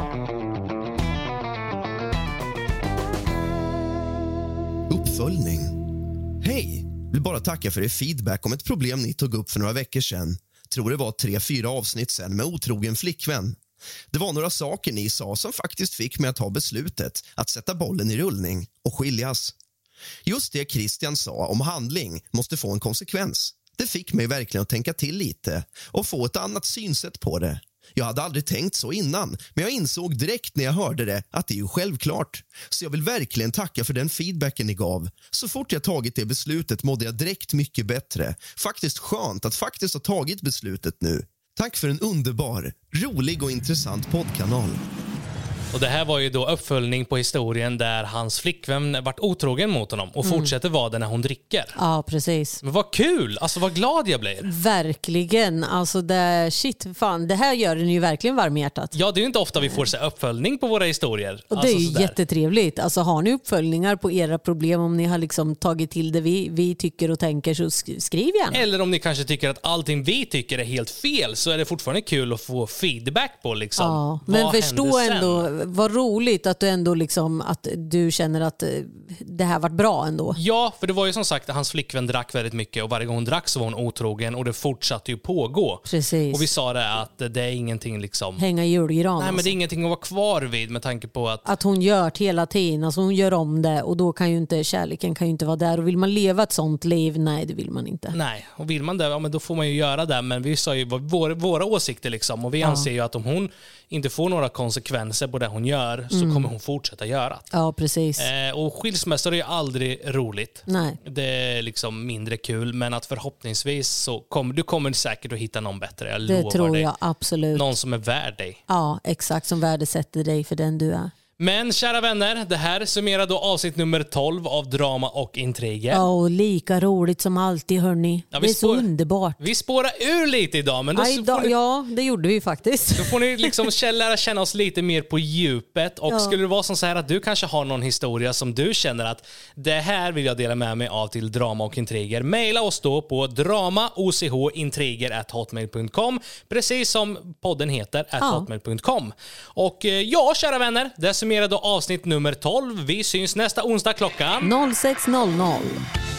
Uppföljning. Hej! Vill bara tacka för er feedback om ett problem ni tog upp för några veckor sedan. Tror det var tre, fyra avsnitt sedan med otrogen flickvän. Det var några saker ni sa som faktiskt fick mig att ta beslutet att sätta bollen i rullning och skiljas. Just det Christian sa om handling måste få en konsekvens. Det fick mig verkligen att tänka till lite och få ett annat synsätt på det. Jag hade aldrig tänkt så innan, men jag insåg direkt när jag hörde det att det är ju självklart. Så jag vill verkligen tacka för den feedbacken ni gav. Så fort jag tagit det beslutet mådde jag direkt mycket bättre. Faktiskt skönt att faktiskt ha tagit beslutet nu. Tack för en underbar, rolig och intressant poddkanal. Och det här var ju då uppföljning på historien där hans flickvän varit otrogen mot honom och fortsätter vara det när hon dricker. Ja, precis. Men vad kul! Alltså vad glad jag blir. Verkligen. Alltså det, shit, fan, det här gör den ju verkligen varm i hjärtat. Ja, det är ju inte ofta vi får se uppföljning på våra historier. Och det Alltså är ju sådär. jättetrevligt. Alltså, har ni uppföljningar på era problem, om ni har liksom tagit till det vi, vi tycker och tänker, så sk- skriv gärna. Eller om ni kanske tycker att allting vi tycker är helt fel, så är det fortfarande kul att få feedback på liksom. Ja, vad men förstå hände sen? ändå, vad roligt att du ändå liksom, att du känner att eh, det här varit bra ändå. Ja, för det var ju som sagt att hans flickvän drack väldigt mycket och varje gång hon drack så var hon otrogen och det fortsatte ju pågå. Precis. Och vi sa det att det är ingenting liksom... Hänga i julgran. Nej, men alltså. det är ingenting att vara kvar vid med tanke på att... Att hon gör det hela tiden, alltså hon gör om det och då kan ju inte kärleken kan ju inte vara där. Och vill man leva ett sånt liv? Nej, det vill man inte. Nej, och vill man det, ja, men då får man ju göra det. Men vi sa ju våra, våra åsikter liksom. Och vi anser ju att om hon inte får några konsekvenser på det hon gör så kommer hon fortsätta göra. Ja, precis. Eh, och skilsmässor är ju aldrig roligt. Nej. Det är liksom mindre kul, men att förhoppningsvis så kommer du kommer säkert att hitta någon bättre. Jag Det lovar tror dig. jag absolut. Någon som är värd dig. Ja, exakt, som värdesätter dig för den du är. Men kära vänner, det här summerar då avsnitt nummer tolv av Drama och intriger. Ja, och lika roligt som alltid, hörni. Ja, det är spår... så underbart. Vi spårar ur lite idag, men då Aj, då, får ni... ja, det gjorde vi faktiskt. Då får ni liksom lära känna oss lite mer på djupet. Och Ja. skulle det vara som så här att du kanske har någon historia som du känner att det här vill jag dela med mig av till Drama och intriger, maila oss då på dramaochintriger at hotmail punkt com, precis som podden heter, at Ja. hotmail punkt com. Och eh, ja, kära vänner, det summerar då avsnitt nummer tolv. Vi syns nästa onsdag klockan noll sex noll noll.